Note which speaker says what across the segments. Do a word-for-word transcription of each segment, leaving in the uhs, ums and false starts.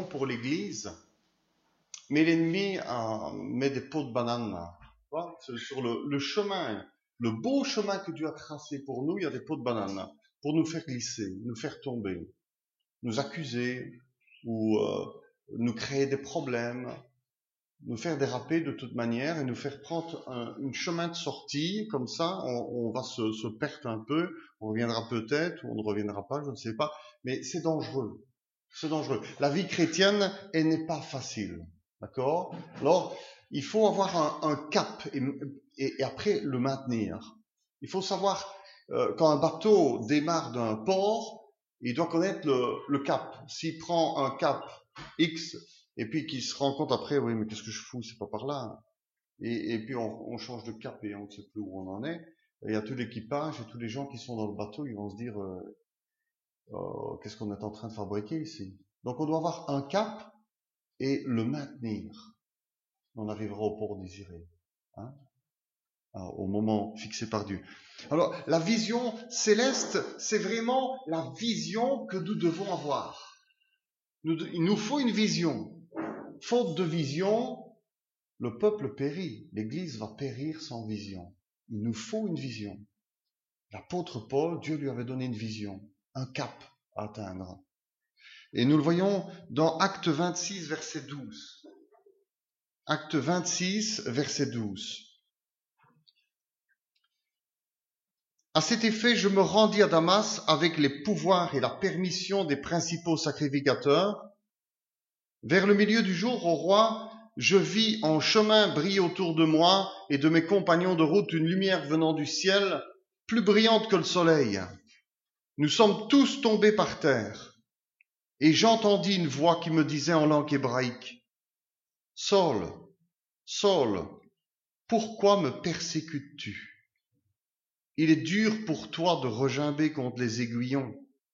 Speaker 1: pour l'Église, mais l'ennemi euh, met des pots de banane. Sur le, le chemin, le beau chemin que Dieu a tracé pour nous, il y a des pots de banane pour nous faire glisser, nous faire tomber, nous accuser ou euh, nous créer des problèmes, nous faire déraper de toute manière et nous faire prendre un, un chemin de sortie. Comme ça, on, on va se, se perdre un peu, on reviendra peut-être ou on ne reviendra pas, je ne sais pas, mais c'est dangereux. C'est dangereux. La vie chrétienne, elle n'est pas facile. D'accord? Alors, il faut avoir un, un cap et, et, et après le maintenir. Il faut savoir, euh, quand un bateau démarre d'un port, il doit connaître le, le cap. S'il prend un cap X et puis qu'il se rend compte après, oui, mais qu'est-ce que je fous, c'est pas par là. Et, et puis on, on change de cap et on ne sait plus où on en est. Et il y a tout l'équipage et tous les gens qui sont dans le bateau, ils vont se dire, euh, euh, qu'est-ce qu'on est en train de fabriquer ici? Donc on doit avoir un cap et le maintenir. On arrivera au port désiré, hein, au moment fixé par Dieu. Alors, la vision céleste, c'est vraiment la vision que nous devons avoir. Nous, il nous faut une vision. Faute de vision, le peuple périt. L'Église va périr sans vision. Il nous faut une vision. L'apôtre Paul, Dieu lui avait donné une vision, un cap à atteindre. Et nous le voyons dans Acte vingt-six, verset douze. Acte vingt-six, verset douze. À cet effet, je me rendis à Damas avec les pouvoirs et la permission des principaux sacrificateurs. Vers le milieu du jour, au roi, je vis en chemin briller autour de moi et de mes compagnons de route une lumière venant du ciel, plus brillante que le soleil. Nous sommes tous tombés par terre. Et j'entendis une voix qui me disait en langue hébraïque, « Saul, Saul, pourquoi me persécutes-tu ? Il est dur pour toi de regimber contre les aiguillons. »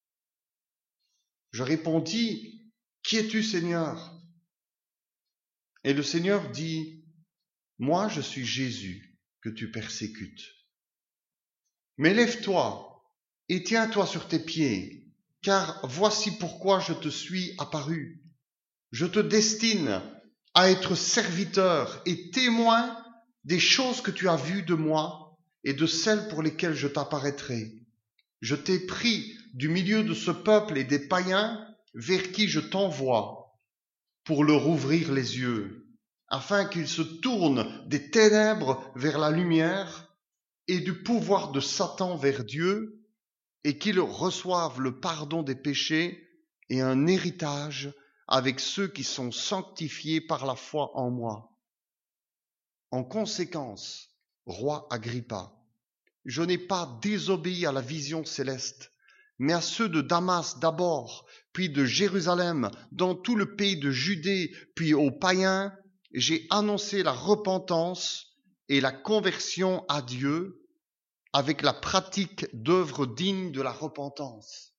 Speaker 1: Je répondis, « Qui es-tu, Seigneur ? » Et le Seigneur dit, « Moi, je suis Jésus que tu persécutes. Mais lève-toi et tiens-toi sur tes pieds, car voici pourquoi je te suis apparu. Je te destine à être serviteur et témoin des choses que tu as vues de moi et de celles pour lesquelles je t'apparaîtrai. Je t'ai pris du milieu de ce peuple et des païens vers qui je t'envoie pour leur ouvrir les yeux, afin qu'ils se tournent des ténèbres vers la lumière et du pouvoir de Satan vers Dieu, et qu'ils reçoivent le pardon des péchés et un héritage avec ceux qui sont sanctifiés par la foi en moi. En conséquence, roi Agrippa, je n'ai pas désobéi à la vision céleste, mais à ceux de Damas d'abord, puis de Jérusalem, dans tout le pays de Judée, puis aux païens, j'ai annoncé la repentance et la conversion à Dieu avec la pratique d'œuvres dignes de la repentance.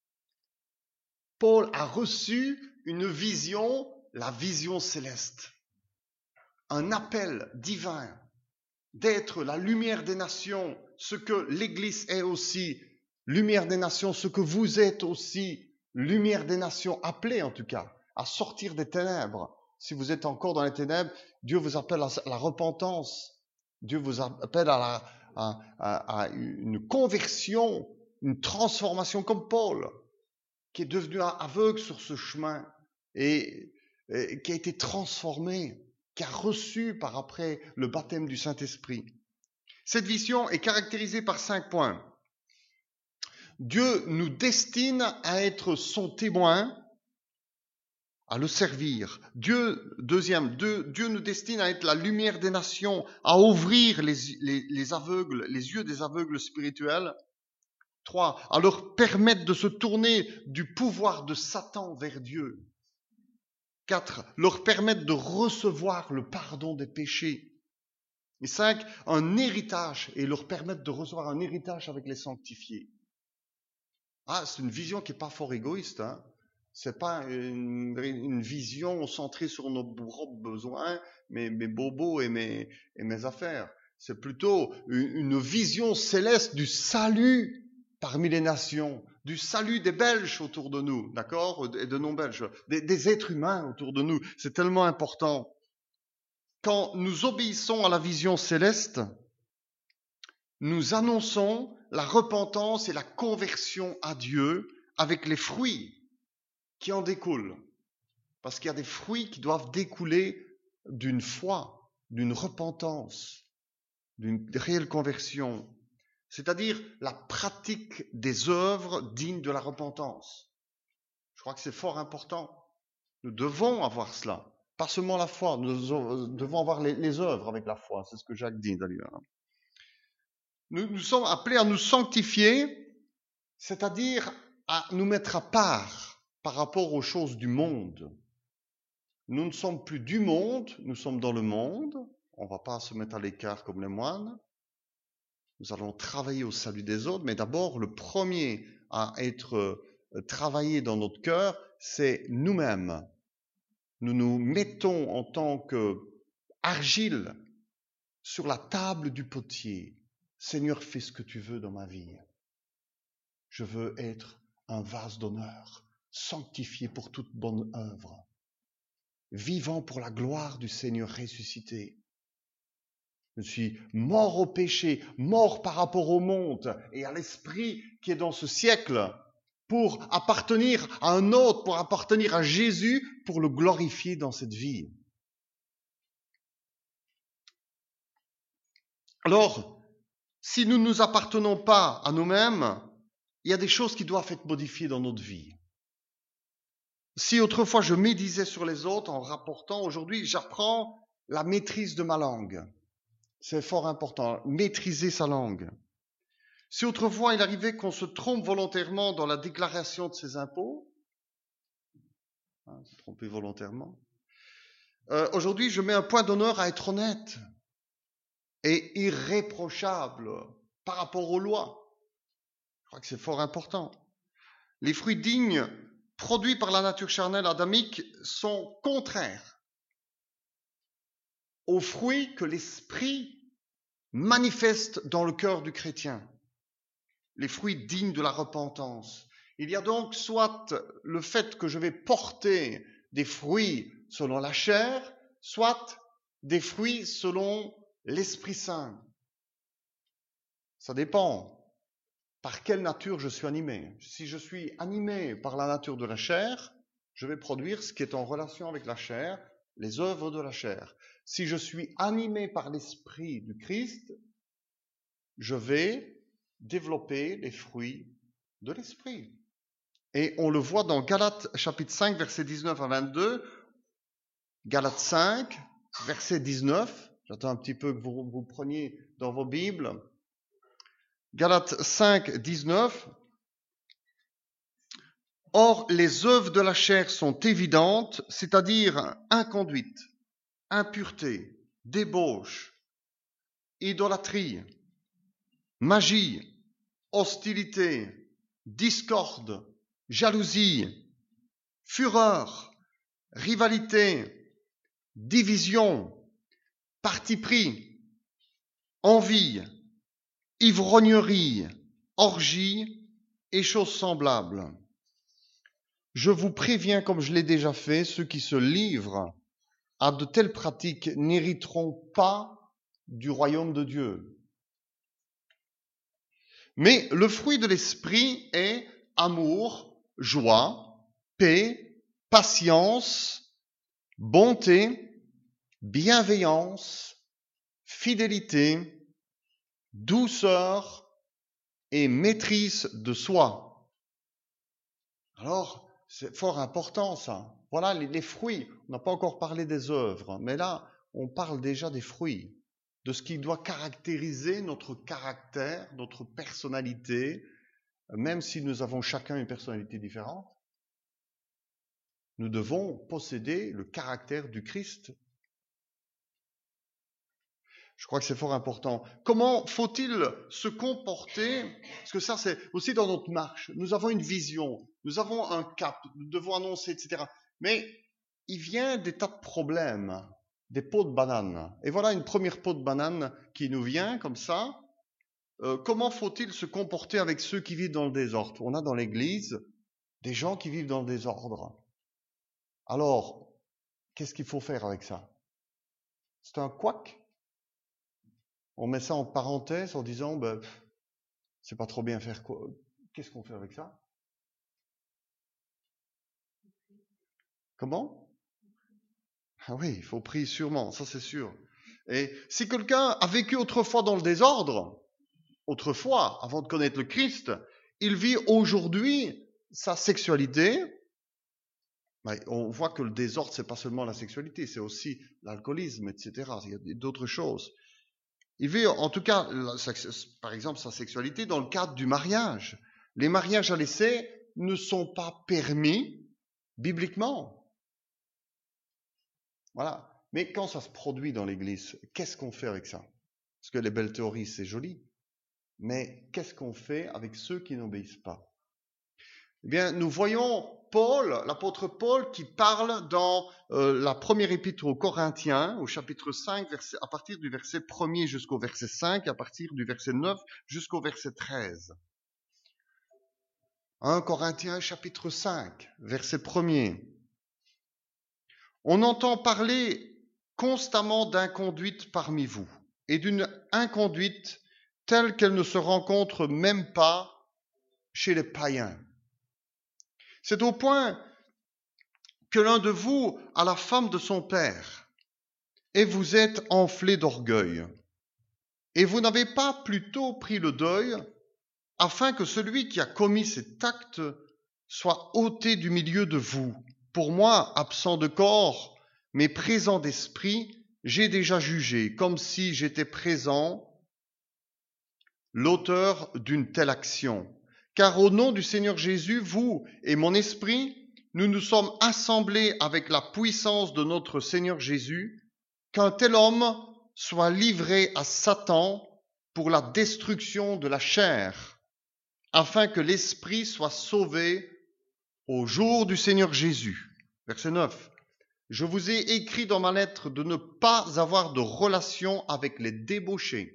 Speaker 1: Paul a reçu une vision, la vision céleste, un appel divin d'être la lumière des nations, ce que l'Église est aussi, lumière des nations, ce que vous êtes aussi, lumière des nations, appelée en tout cas, à sortir des ténèbres. Si vous êtes encore dans les ténèbres, Dieu vous appelle à la repentance, Dieu vous appelle à, la, à, à, à une conversion, une transformation comme Paul, qui est devenu aveugle sur ce chemin et, et qui a été transformé, qui a reçu par après le baptême du Saint-Esprit. Cette vision est caractérisée par cinq points. Dieu nous destine à être son témoin, à le servir. Dieu, deuxième, Dieu, Dieu nous destine à être la lumière des nations, à ouvrir les, les, les aveugles, les yeux des aveugles spirituels. Trois, à leur permettre de se tourner du pouvoir de Satan vers Dieu. Quatre, leur permettre de recevoir le pardon des péchés. Et cinq, un héritage, et leur permettre de recevoir un héritage avec les sanctifiés. Ah, c'est une vision qui n'est pas fort égoïste, hein. C'est pas une, une vision centrée sur nos propres besoins, mes, mes bobos et mes, et mes affaires. C'est plutôt une, une vision céleste du salut parmi les nations, du salut des Belges autour de nous, d'accord, et de non-Belges, des, des êtres humains autour de nous. C'est tellement important. Quand nous obéissons à la vision céleste, nous annonçons la repentance et la conversion à Dieu avec les fruits qui en découlent. Parce qu'il y a des fruits qui doivent découler d'une foi, d'une repentance, d'une réelle conversion. C'est-à-dire la pratique des œuvres dignes de la repentance. Je crois que c'est fort important. Nous devons avoir cela. Pas seulement la foi, nous devons avoir les, les œuvres avec la foi. C'est ce que Jacques dit d'ailleurs. Nous, nous sommes appelés à nous sanctifier, c'est-à-dire à nous mettre à part par rapport aux choses du monde. Nous ne sommes plus du monde, nous sommes dans le monde. On ne va pas se mettre à l'écart comme les moines. Nous allons travailler au salut des autres, mais d'abord, le premier à être euh, travaillé dans notre cœur, c'est nous-mêmes. Nous nous mettons en tant qu'argile sur la table du potier. Seigneur, fais ce que tu veux dans ma vie. Je veux être un vase d'honneur, sanctifié pour toute bonne œuvre, vivant pour la gloire du Seigneur ressuscité. Je suis mort au péché, mort par rapport au monde et à l'esprit qui est dans ce siècle pour appartenir à un autre, pour appartenir à Jésus, pour le glorifier dans cette vie. Alors, si nous ne nous appartenons pas à nous-mêmes, il y a des choses qui doivent être modifiées dans notre vie. Si autrefois je médisais sur les autres en rapportant, aujourd'hui j'apprends la maîtrise de ma langue. C'est fort important, maîtriser sa langue. Si autrefois il arrivait qu'on se trompe volontairement dans la déclaration de ses impôts, hein, se tromper volontairement, euh, aujourd'hui je mets un point d'honneur à être honnête et irréprochable par rapport aux lois. Je crois que c'est fort important. Les fruits dignes produits par la nature charnelle adamique sont contraires aux fruits que l'esprit manifeste dans le cœur du chrétien. Les fruits dignes de la repentance. Il y a donc soit le fait que je vais porter des fruits selon la chair, soit des fruits selon l'Esprit Saint. Ça dépend par quelle nature je suis animé. Si je suis animé par la nature de la chair, je vais produire ce qui est en relation avec la chair, les œuvres de la chair. Si je suis animé par l'Esprit du Christ, je vais développer les fruits de l'Esprit. Et on le voit dans Galates chapitre cinq, versets dix-neuf à vingt-deux. Galates cinq, verset dix-neuf. J'attends un petit peu que vous, vous preniez dans vos Bibles. Galates cinq, dix-neuf. Or, les œuvres de la chair sont évidentes, c'est-à-dire inconduite, impureté, débauche, idolâtrie, magie, hostilité, discorde, jalousie, fureur, rivalité, division, parti pris, envie, ivrognerie, orgie et choses semblables. Je vous préviens, comme je l'ai déjà fait, ceux qui se livrent à de telles pratiques n'hériteront pas du royaume de Dieu. Mais le fruit de l'esprit est amour, joie, paix, patience, bonté, bienveillance, fidélité, douceur et maîtrise de soi. Alors, c'est fort important ça. Voilà les, les fruits. On n'a pas encore parlé des œuvres, mais là, on parle déjà des fruits, de ce qui doit caractériser notre caractère, notre personnalité, même si nous avons chacun une personnalité différente. Nous devons posséder le caractère du Christ. Je crois que c'est fort important. Comment faut-il se comporter? Parce que ça, c'est aussi dans notre marche. Nous avons une vision, nous avons un cap, nous devons annoncer, et cetera. Mais il vient des tas de problèmes, des pots de banane. Et voilà une première pot de banane qui nous vient comme ça. euh, comment faut-il se comporter avec ceux qui vivent dans le désordre? On a dans l'Église des gens qui vivent dans le désordre. Alors, qu'est-ce qu'il faut faire avec ça? C'est un couac. On met ça en parenthèse en disant, ben, c'est pas trop bien faire quoi. Qu'est-ce qu'on fait avec ça? Comment? Ah oui, il faut prier sûrement, ça c'est sûr. Et si quelqu'un a vécu autrefois dans le désordre, autrefois, avant de connaître le Christ, il vit aujourd'hui sa sexualité. Ben, on voit que le désordre, c'est pas seulement la sexualité, c'est aussi l'alcoolisme, et cetera. Il y a d'autres choses. Il vit en tout cas, par exemple, sa sexualité dans le cadre du mariage. Les mariages à l'essai ne sont pas permis bibliquement. Voilà. Mais quand ça se produit dans l'Église, qu'est-ce qu'on fait avec ça? Parce que les belles théories, c'est joli. Mais qu'est-ce qu'on fait avec ceux qui n'obéissent pas? Eh bien, nous voyons Paul, l'apôtre Paul, qui parle dans euh, la première épître aux Corinthiens, au chapitre cinq, verset, à partir du verset premier jusqu'au verset cinq, à partir du verset neuf jusqu'au verset treize. un Corinthiens chapitre cinq, verset premier. On entend parler constamment d'inconduite parmi vous, et d'une inconduite telle qu'elle ne se rencontre même pas chez les païens. C'est au point que l'un de vous a la femme de son père, et vous êtes enflé d'orgueil. Et vous n'avez pas plutôt pris le deuil, afin que celui qui a commis cet acte soit ôté du milieu de vous. Pour moi, absent de corps, mais présent d'esprit, j'ai déjà jugé, comme si j'étais présent, l'auteur d'une telle action. Car au nom du Seigneur Jésus, vous et mon esprit, nous nous sommes assemblés avec la puissance de notre Seigneur Jésus, qu'un tel homme soit livré à Satan pour la destruction de la chair, afin que l'esprit soit sauvé au jour du Seigneur Jésus. Verset neuf. Je vous ai écrit dans ma lettre de ne pas avoir de relation avec les débauchés.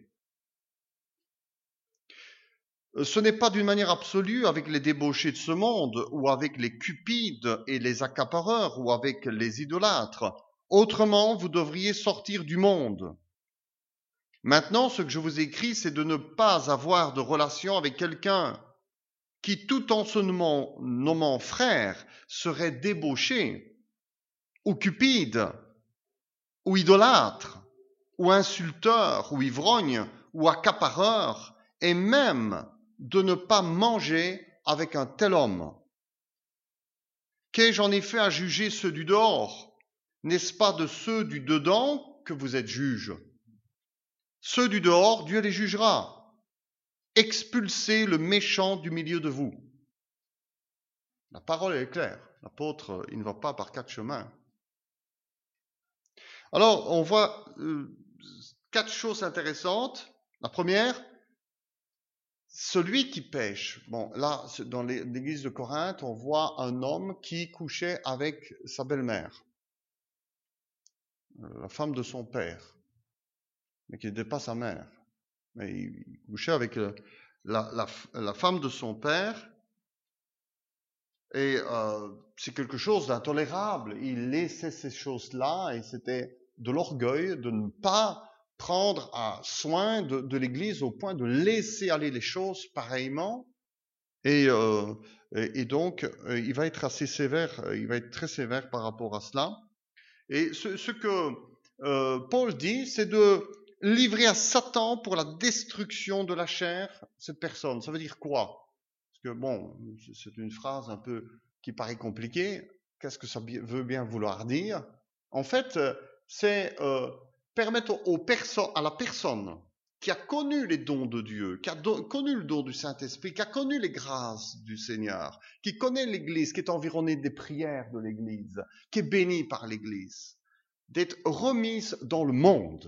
Speaker 1: Ce n'est pas d'une manière absolue avec les débauchés de ce monde, ou avec les cupides et les accapareurs, ou avec les idolâtres. Autrement, vous devriez sortir du monde. Maintenant, ce que je vous écris, c'est de ne pas avoir de relation avec quelqu'un qui, tout en se nommant, nommant frère, serait débauché, ou cupide, ou idolâtre, ou insulteur, ou ivrogne, ou accapareur, et même de ne pas manger avec un tel homme. Qu'ai-je en effet à juger ceux du dehors? N'est-ce pas de ceux du dedans que vous êtes juges? Ceux du dehors, Dieu les jugera. Expulsez le méchant du milieu de vous. La parole est claire. L'apôtre, il ne va pas par quatre chemins. Alors, on voit euh, quatre choses intéressantes. La première, celui qui pêche. Bon, là, dans l'église de Corinthe, on voit un homme qui couchait avec sa belle-mère, la femme de son père, mais qui n'était pas sa mère. Mais il couchait avec la, la, la femme de son père, et euh, c'est quelque chose d'intolérable. Il laissait ces choses-là, et c'était de l'orgueil de ne pas prendre à soin de, de l'Église au point de laisser aller les choses pareillement. Et, euh, et donc, euh, il va être assez sévère, il va être très sévère par rapport à cela. Et ce, ce que euh, Paul dit, c'est de livrer à Satan pour la destruction de la chair cette personne. Ça veut dire quoi? Parce que bon, c'est une phrase un peu qui paraît compliquée. Qu'est-ce que ça veut bien vouloir dire? En fait, c'est euh, permettre aux perso- à la personne qui a connu les dons de Dieu, qui a do- connu le don du Saint-Esprit, qui a connu les grâces du Seigneur, qui connaît l'Église, qui est environnée des prières de l'Église, qui est bénie par l'Église, d'être remise dans le monde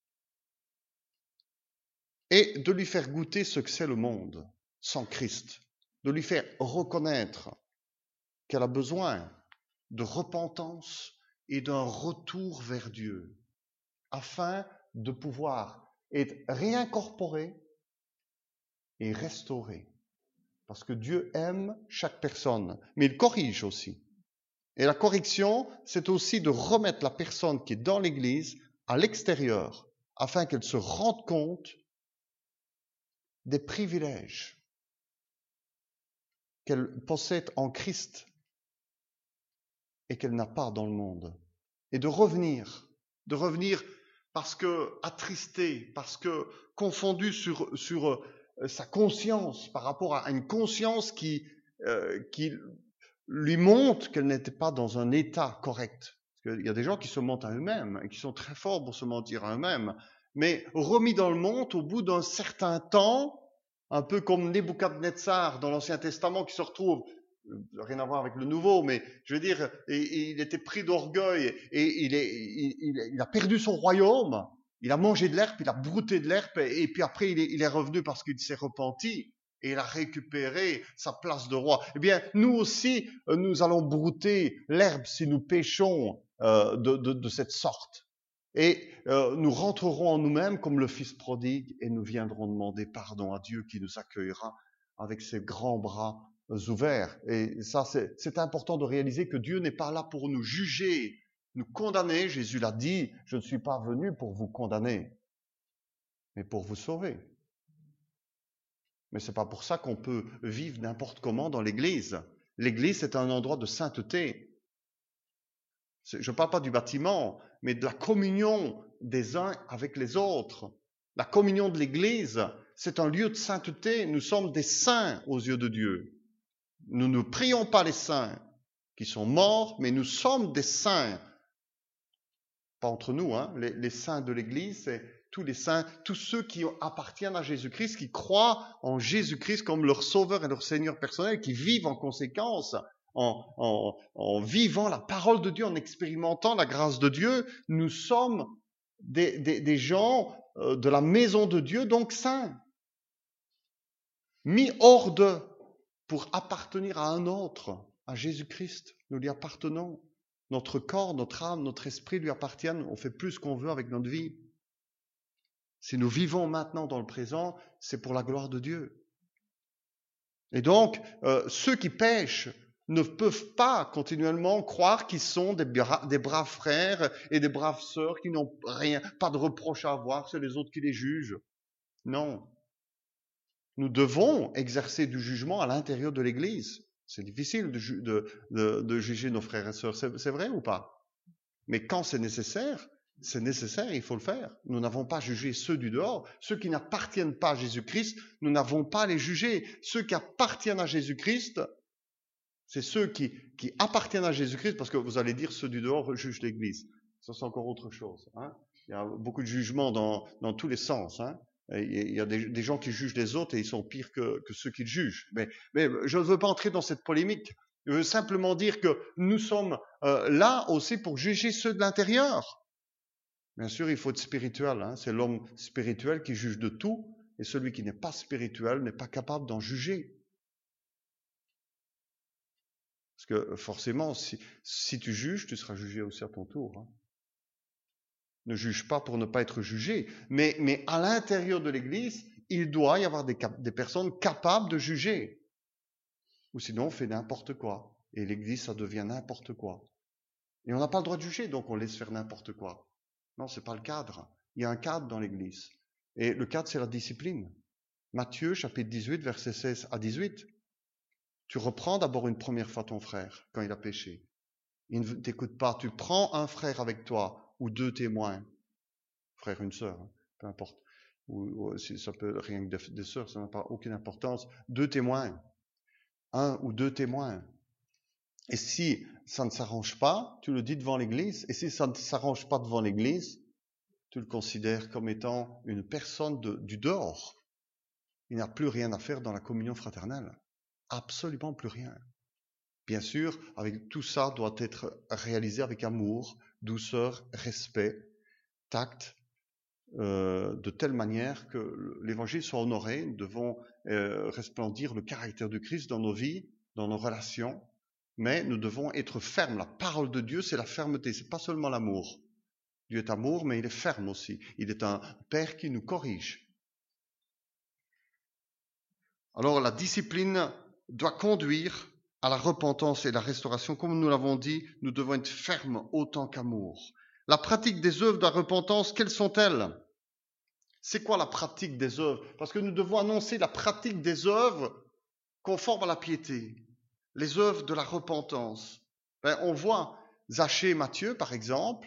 Speaker 1: et de lui faire goûter ce que c'est le monde sans Christ, de lui faire reconnaître qu'elle a besoin de repentance et d'un retour vers Dieu, afin de pouvoir être réincorporée et restaurer. Parce que Dieu aime chaque personne, mais il corrige aussi. Et la correction, c'est aussi de remettre la personne qui est dans l'Église à l'extérieur, afin qu'elle se rende compte des privilèges qu'elle possède en Christ et qu'elle n'a pas dans le monde. Et de revenir, de revenir parce que attristé, parce que confondu sur, sur euh, sa conscience, par rapport à une conscience qui, euh, qui lui montre qu'elle n'était pas dans un état correct. Parce qu'il y a des gens qui se mentent à eux-mêmes, et qui sont très forts pour se mentir à eux-mêmes, mais remis dans le monde au bout d'un certain temps, un peu comme Nebuchadnezzar dans l'Ancien Testament qui se retrouve, rien à voir avec le Nouveau, mais je veux dire, il était pris d'orgueil et il, est, il, il a perdu son royaume, il a mangé de l'herbe, il a brouté de l'herbe et puis après il est, il est revenu parce qu'il s'est repenti et il a récupéré sa place de roi. Eh bien, nous aussi, nous allons brouter l'herbe si nous péchons euh, de, de, de cette sorte. Et euh, nous rentrerons en nous-mêmes comme le fils prodigue et nous viendrons demander pardon à Dieu qui nous accueillera avec ses grands bras ouverts. Et ça, c'est, c'est important de réaliser que Dieu n'est pas là pour nous juger, nous condamner. Jésus l'a dit, je ne suis pas venu pour vous condamner, mais pour vous sauver. Mais c'est pas pour ça qu'on peut vivre n'importe comment dans l'Église. L'Église, c'est un endroit de sainteté. Je ne parle pas du bâtiment, mais de la communion des uns avec les autres. La communion de l'Église, c'est un lieu de sainteté. Nous sommes des saints aux yeux de Dieu. Nous ne prions pas les saints qui sont morts, mais nous sommes des saints. Pas entre nous, hein. Les, les saints de l'Église, c'est tous les saints, tous ceux qui appartiennent à Jésus-Christ, qui croient en Jésus-Christ comme leur sauveur et leur Seigneur personnel, qui vivent en conséquence. En, en, en vivant la parole de Dieu, en expérimentant la grâce de Dieu, nous sommes des, des, des gens euh, de la maison de Dieu, donc saints, mis hors de, pour appartenir à un autre, à Jésus-Christ. Nous lui appartenons. Notre corps, notre âme, notre esprit lui appartiennent. On fait plus ce qu'on veut avec notre vie. Si nous vivons maintenant dans le présent, c'est pour la gloire de Dieu. Et donc, euh, ceux qui pêchent ne peuvent pas continuellement croire qu'ils sont des, bra- des braves frères et des braves sœurs qui n'ont rien, pas de reproche à avoir, c'est les autres qui les jugent. Non. Nous devons exercer du jugement à l'intérieur de l'Église. C'est difficile de, ju- de, de, de juger nos frères et sœurs, c'est, c'est vrai ou pas? Mais quand c'est nécessaire, c'est nécessaire, il faut le faire. Nous n'avons pas jugé ceux du dehors. Ceux qui n'appartiennent pas à Jésus-Christ, nous n'avons pas à les juger. Ceux qui appartiennent à Jésus-Christ, c'est ceux qui, qui appartiennent à Jésus-Christ, parce que vous allez dire ceux du dehors jugent l'Église. Ça, c'est encore autre chose. Hein. Il y a beaucoup de jugements dans, dans tous les sens. Hein. Il y a des, des gens qui jugent les autres et ils sont pires que, que ceux qui jugent. Mais, mais je ne veux pas entrer dans cette polémique. Je veux simplement dire que nous sommes euh, là aussi pour juger ceux de l'intérieur. Bien sûr, il faut être spirituel. Hein. C'est l'homme spirituel qui juge de tout, et celui qui n'est pas spirituel n'est pas capable d'en juger. Parce que forcément, si, si tu juges, tu seras jugé aussi à ton tour. Hein. Ne juge pas pour ne pas être jugé. Mais, mais à l'intérieur de l'Église, il doit y avoir des, des personnes capables de juger. Ou sinon, on fait n'importe quoi. Et l'Église, ça devient n'importe quoi. Et on n'a pas le droit de juger, donc on laisse faire n'importe quoi. Non, c'est pas le cadre. Il y a un cadre dans l'Église. Et le cadre, c'est la discipline. Matthieu, chapitre dix-huit, versets seize à dix-huit. Tu reprends d'abord une première fois ton frère quand il a péché. Il ne t'écoute pas. Tu prends un frère avec toi ou deux témoins. Frère, une sœur, hein, peu importe. Ou, ou si ça peut rien que des sœurs, ça n'a pas aucune importance. Deux témoins. Un ou deux témoins. Et si ça ne s'arrange pas, tu le dis devant l'Église. Et si ça ne s'arrange pas devant l'Église, tu le considères comme étant une personne de, du dehors. Il n'a plus rien à faire dans la communion fraternelle. Absolument plus rien. Bien sûr, avec tout ça doit être réalisé avec amour, douceur, respect, tact, euh, de telle manière que l'évangile soit honoré. Nous devons euh, resplendir le caractère de Christ dans nos vies, dans nos relations, mais nous devons être fermes. La parole de Dieu, c'est la fermeté, c'est pas seulement l'amour. Dieu est amour, mais il est ferme aussi. Il est un Père qui nous corrige. Alors la discipline doit conduire à la repentance et la restauration. Comme nous l'avons dit, nous devons être fermes autant qu'amour. La pratique des œuvres de la repentance, quelles sont-elles? C'est quoi la pratique des œuvres? Parce que nous devons annoncer la pratique des œuvres conformes à la piété. Les œuvres de la repentance. Ben, on voit Zachée et Matthieu, par exemple,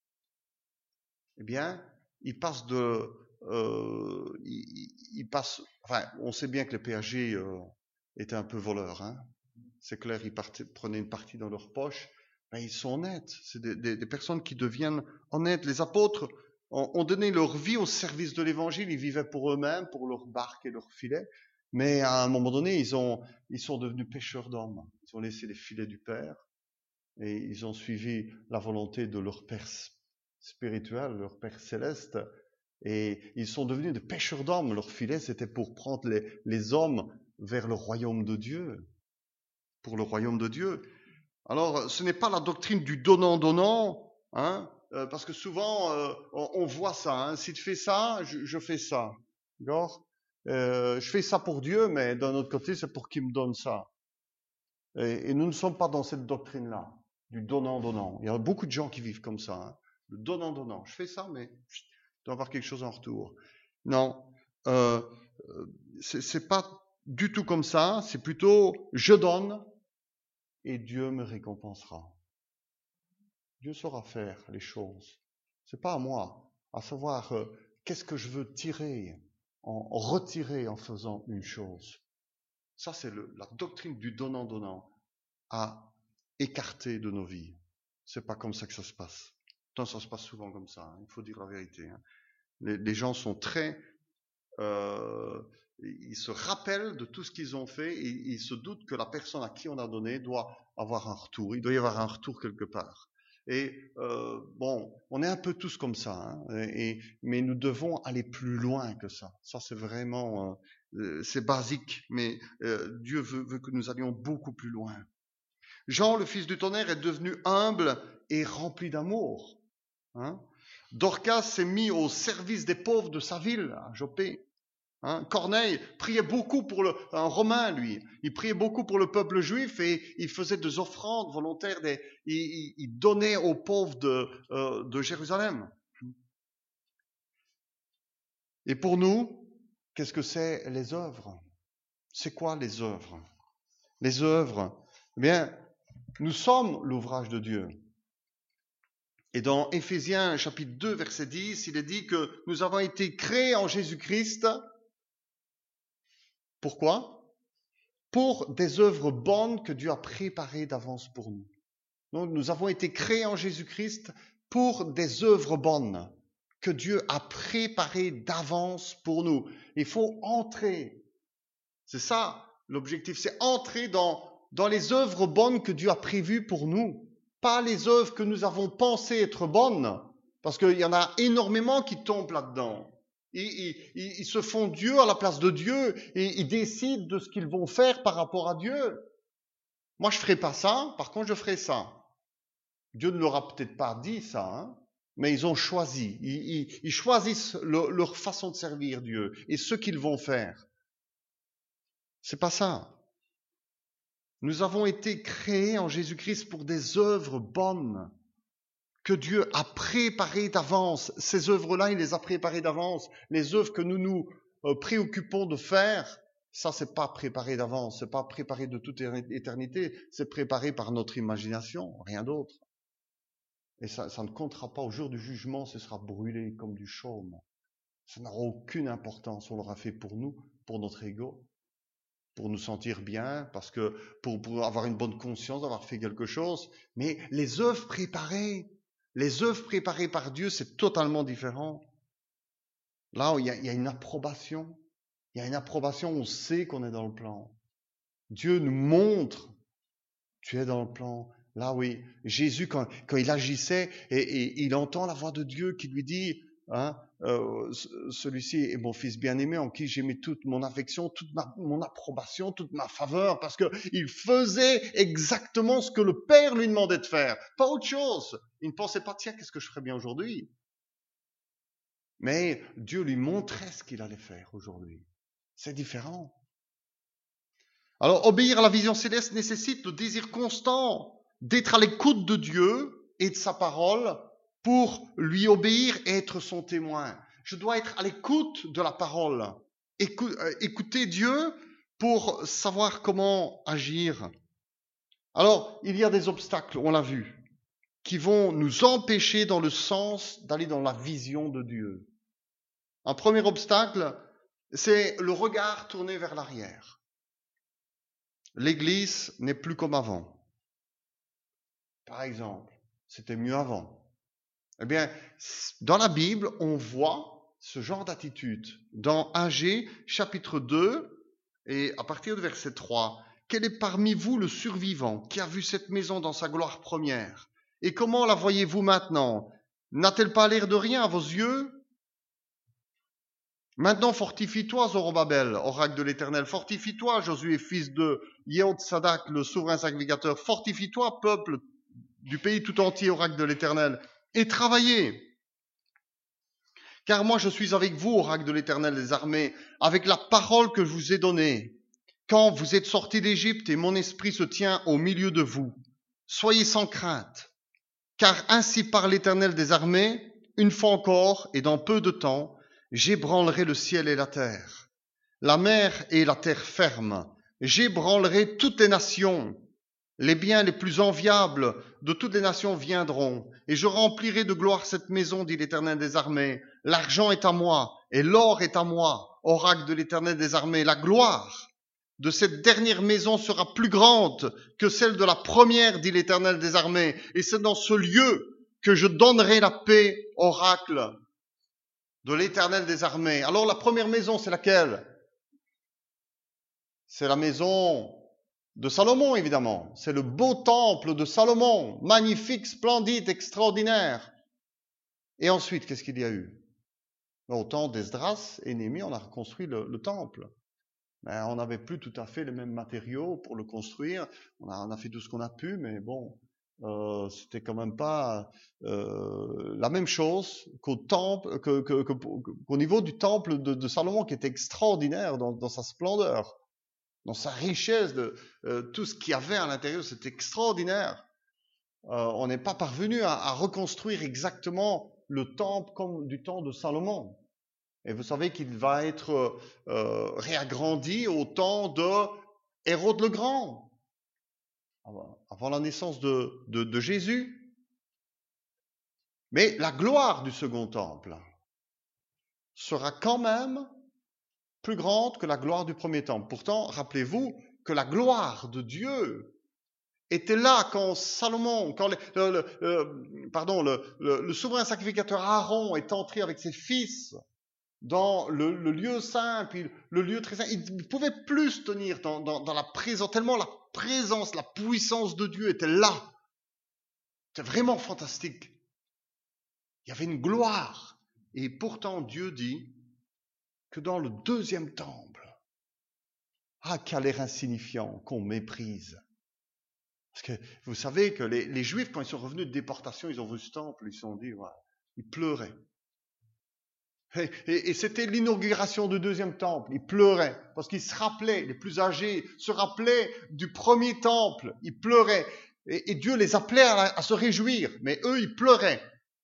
Speaker 1: eh bien, ils passent de... Euh, ils, ils passent... Enfin, on sait bien que les péagers euh, étaient un peu voleurs, hein. C'est clair, ils partaient, prenaient une partie dans leur poche. Ben, ils sont honnêtes. C'est des, des, des personnes qui deviennent honnêtes. Les apôtres ont, ont donné leur vie au service de l'évangile. Ils vivaient pour eux-mêmes, pour leur barque et leur filet. Mais à un moment donné, ils, ont, ils sont devenus pêcheurs d'hommes. Ils ont laissé les filets du Père et ils ont suivi la volonté de leur Père spirituel, leur Père céleste. Et ils sont devenus des pêcheurs d'hommes. Leur filet, c'était pour prendre les, les hommes vers le royaume de Dieu. Pour le royaume de Dieu. Alors, ce n'est pas la doctrine du donnant-donnant, hein, euh, parce que souvent, euh, on, on voit ça. Hein, si tu fais ça, je, je fais ça. D'accord euh, Je fais ça pour Dieu, mais d'un autre côté, c'est pour qu'il me donne ça. Et, et nous ne sommes pas dans cette doctrine-là, du donnant-donnant. Il y a beaucoup de gens qui vivent comme ça. Hein, le donnant-donnant. Je fais ça, mais je dois avoir quelque chose en retour. Non, euh, c'est, c'est pas du tout comme ça. C'est plutôt, je donne, et Dieu me récompensera. Dieu saura faire les choses. C'est pas à moi, à savoir euh, qu'est-ce que je veux tirer, en, en retirer en faisant une chose. Ça, c'est le, la doctrine du donnant-donnant à écarter de nos vies. C'est pas comme ça que ça se passe. Pourtant, ça se passe souvent comme ça. Hein, il faut dire la vérité. Hein. Les, les gens sont très euh, ils se rappellent de tout ce qu'ils ont fait et ils se doutent que la personne à qui on a donné doit avoir un retour. Il doit y avoir un retour quelque part. Et euh, bon, on est un peu tous comme ça, hein, et, mais nous devons aller plus loin que ça. Ça, c'est vraiment, euh, c'est basique, mais euh, Dieu veut, veut que nous allions beaucoup plus loin. Jean, le fils du tonnerre, est devenu humble et rempli d'amour. Hein. Dorcas s'est mis au service des pauvres de sa ville, à Jopé. Hein, Corneille priait beaucoup pour le, un Romain, lui. Il priait beaucoup pour le peuple juif et il faisait des offrandes volontaires, des, il, il donnait aux pauvres de, euh, de Jérusalem. Et pour nous, qu'est-ce que c'est les œuvres? C'est quoi les œuvres? Les œuvres, eh bien, nous sommes l'ouvrage de Dieu. Et dans Éphésiens chapitre deux, verset dix, il est dit que nous avons été créés en Jésus-Christ. Pourquoi? Pour des œuvres bonnes que Dieu a préparées d'avance pour nous. Donc, nous avons été créés en Jésus-Christ pour des œuvres bonnes que Dieu a préparées d'avance pour nous. Il faut entrer. C'est ça l'objectif, c'est entrer dans, dans les œuvres bonnes que Dieu a prévues pour nous. Pas les œuvres que nous avons pensées être bonnes, parce qu'il y en a énormément qui tombent là-dedans. Ils, ils, ils se font Dieu à la place de Dieu et ils décident de ce qu'ils vont faire par rapport à Dieu. Moi, je ne ferai pas ça, par contre, je ferai ça. Dieu ne leur a peut-être pas dit ça, hein, mais ils ont choisi. Ils, ils, ils choisissent le, leur façon de servir Dieu et ce qu'ils vont faire. C'est pas ça. Nous avons été créés en Jésus-Christ pour des œuvres bonnes que Dieu a préparées d'avance. Ces œuvres-là, il les a préparées d'avance. Les œuvres que nous nous euh, préoccupons de faire, ça, c'est pas préparé d'avance, c'est pas préparé de toute éternité, c'est préparé par notre imagination, rien d'autre. Et ça, ça ne comptera pas au jour du jugement, ce sera brûlé comme du chaume. Ça n'aura aucune importance, on l'aura fait pour nous, pour notre ego, pour nous sentir bien, parce que pour, pour avoir une bonne conscience d'avoir fait quelque chose. Mais les œuvres préparées, les œuvres préparées par Dieu, c'est totalement différent. Là, il y, a, il y a une approbation. Il y a une approbation, on sait qu'on est dans le plan. Dieu nous montre, tu es dans le plan. Là, oui, Jésus, quand, quand il agissait, et, et il entend la voix de Dieu qui lui dit, hein, euh, celui-ci est mon fils bien-aimé en qui j'ai mis toute mon affection, toute ma, mon approbation, toute ma faveur, parce qu'il faisait exactement ce que le Père lui demandait de faire, pas autre chose. Il ne pensait pas, tiens, qu'est-ce que je ferais bien aujourd'hui? Mais Dieu lui montrait ce qu'il allait faire aujourd'hui. C'est différent. Alors, obéir à la vision céleste nécessite le désir constant d'être à l'écoute de Dieu et de sa parole pour lui obéir et être son témoin. Je dois être à l'écoute de la parole, Écou- euh, écouter Dieu pour savoir comment agir. Alors, il y a des obstacles, on l'a vu, qui vont nous empêcher dans le sens d'aller dans la vision de Dieu. Un premier obstacle, c'est le regard tourné vers l'arrière. L'Église n'est plus comme avant. Par exemple, c'était mieux avant. Eh bien, dans la Bible, on voit ce genre d'attitude. Dans Agée, chapitre deux, et à partir du verset trois, « Quel est parmi vous le survivant qui a vu cette maison dans sa gloire première? Et comment la voyez-vous maintenant? N'a-t-elle pas l'air de rien à vos yeux? Maintenant, fortifie-toi, Zorobabel, oracle de l'Éternel. Fortifie-toi, Josué, fils de Yehod-Sadak, le souverain sacrificateur. Fortifie-toi, peuple du pays tout entier, oracle de l'Éternel. Et travaillez. Car moi, je suis avec vous, oracle de l'Éternel des armées, avec la parole que je vous ai donnée. Quand vous êtes sortis d'Égypte et mon esprit se tient au milieu de vous, soyez sans crainte. Car ainsi parle l'Éternel des armées, une fois encore et dans peu de temps, j'ébranlerai le ciel et la terre, la mer et la terre ferme. J'ébranlerai toutes les nations. Les biens les plus enviables de toutes les nations viendront, et je remplirai de gloire cette maison, dit l'Éternel des armées. L'argent est à moi, et l'or est à moi, oracle de l'Éternel des armées. La gloire de cette dernière maison sera plus grande que celle de la première, dit l'Éternel des armées. Et c'est dans ce lieu que je donnerai la paix, oracle de l'Éternel des armées. Alors la première maison, c'est laquelle? C'est la maison de Salomon, évidemment. C'est le beau temple de Salomon, magnifique, splendide, extraordinaire. Et ensuite, qu'est-ce qu'il y a eu? Au temps d'Esdras et Néhémie, on a reconstruit le, le temple. Mais on n'avait plus tout à fait les mêmes matériaux pour le construire. On a, on a fait tout ce qu'on a pu, mais bon, euh, c'était quand même pas euh, la même chose qu'au temple, que, que, que, qu'au niveau du temple de, de Salomon, qui était extraordinaire dans, dans sa splendeur, dans sa richesse, de euh, tout ce qu'il y avait à l'intérieur, c'était extraordinaire. Euh, on n'est pas parvenu à, à reconstruire exactement le temple comme du temps de Salomon. Et vous savez qu'il va être euh, réagrandi au temps de Hérode le Grand, avant la naissance de, de, de Jésus. Mais la gloire du second temple sera quand même plus grande que la gloire du premier temple. Pourtant, rappelez-vous que la gloire de Dieu était là quand Salomon, quand le, le, le, le, pardon, le, le, le souverain sacrificateur Aaron est entré avec ses fils dans le, le lieu saint, puis le lieu très saint. Il ne pouvait plus se tenir dans, dans, dans la présence, tellement la présence, la puissance de Dieu était là. C'était vraiment fantastique. Il y avait une gloire. Et pourtant, Dieu dit que dans le deuxième temple, ah, quel air insignifiant qu'on méprise. Parce que vous savez que les, les Juifs, quand ils sont revenus de déportation, ils ont vu ce temple, ils se sont dit, ouais, ils pleuraient. Et, et, et c'était l'inauguration du deuxième temple. Ils pleuraient parce qu'ils se rappelaient, les plus âgés se rappelaient du premier temple. Ils pleuraient. Et, et Dieu les appelait à, à se réjouir, mais eux, ils pleuraient.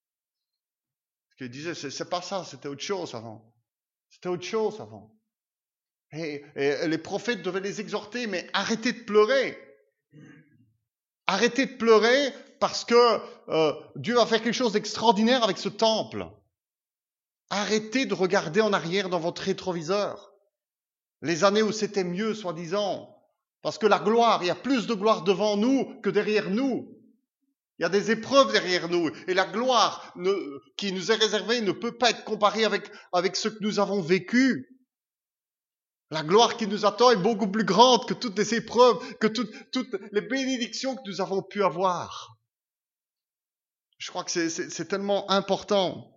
Speaker 1: Parce qu'ils disaient, c'est, c'est pas ça, c'était autre chose avant. C'était autre chose avant. Et, et les prophètes devaient les exhorter, mais arrêtez de pleurer. Arrêtez de pleurer parce que euh, Dieu va faire quelque chose d'extraordinaire avec ce temple. Arrêtez de regarder en arrière dans votre rétroviseur. Les années où c'était mieux, soi-disant. Parce que la gloire, il y a plus de gloire devant nous que derrière nous. Il y a des épreuves derrière nous. Et la gloire ne, qui nous est réservée ne peut pas être comparée avec, avec ce que nous avons vécu. La gloire qui nous attend est beaucoup plus grande que toutes les épreuves, que toutes, toutes les bénédictions que nous avons pu avoir. Je crois que c'est, c'est, c'est tellement important.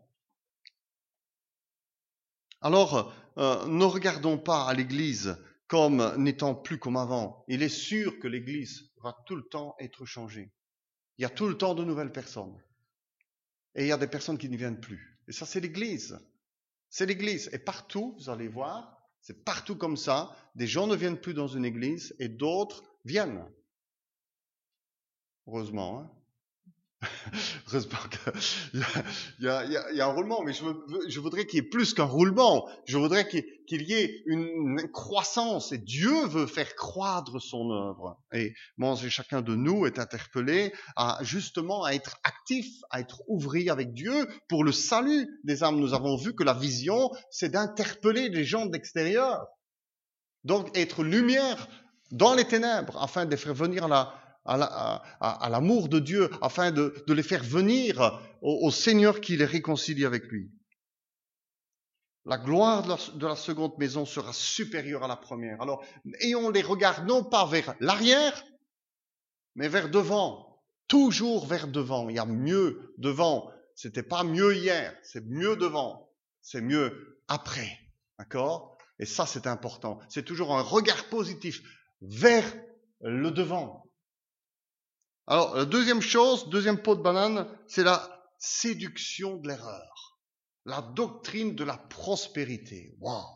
Speaker 1: Alors, euh, ne regardons pas à l'Église comme n'étant plus comme avant. Il est sûr que l'Église va tout le temps être changée. Il y a tout le temps de nouvelles personnes. Et il y a des personnes qui ne viennent plus. Et ça, c'est l'Église. C'est l'Église. Et partout, vous allez voir, C'est partout comme ça. Des gens ne viennent plus dans une église et d'autres viennent. Heureusement, hein. Heureusement qu'il y a, il y, a, il y a un roulement, mais je, veux, je voudrais qu'il y ait plus qu'un roulement. Je voudrais qu'il, qu'il y ait une, une croissance. Et Dieu veut faire croître son œuvre. Et moi, chacun de nous est interpellé à justement à être actif, à être ouvrier avec Dieu pour le salut des âmes. Nous avons vu que la vision, c'est d'interpeller les gens de l'extérieur. Donc, être lumière dans les ténèbres afin de les faire venir à la À, la, à, à l'amour de Dieu, afin de, de les faire venir au, au Seigneur qui les réconcilie avec lui. La gloire de la, de la seconde maison sera supérieure à la première. Alors, ayons les regards non pas vers l'arrière, mais vers devant. Toujours vers devant. Il y a mieux devant. C'était pas mieux hier, c'est mieux devant. C'est mieux après. D'accord? Et ça, c'est important. C'est toujours un regard positif vers le devant. Alors, la deuxième chose, deuxième pot de banane, c'est la séduction de l'erreur. La doctrine de la prospérité. Waouh!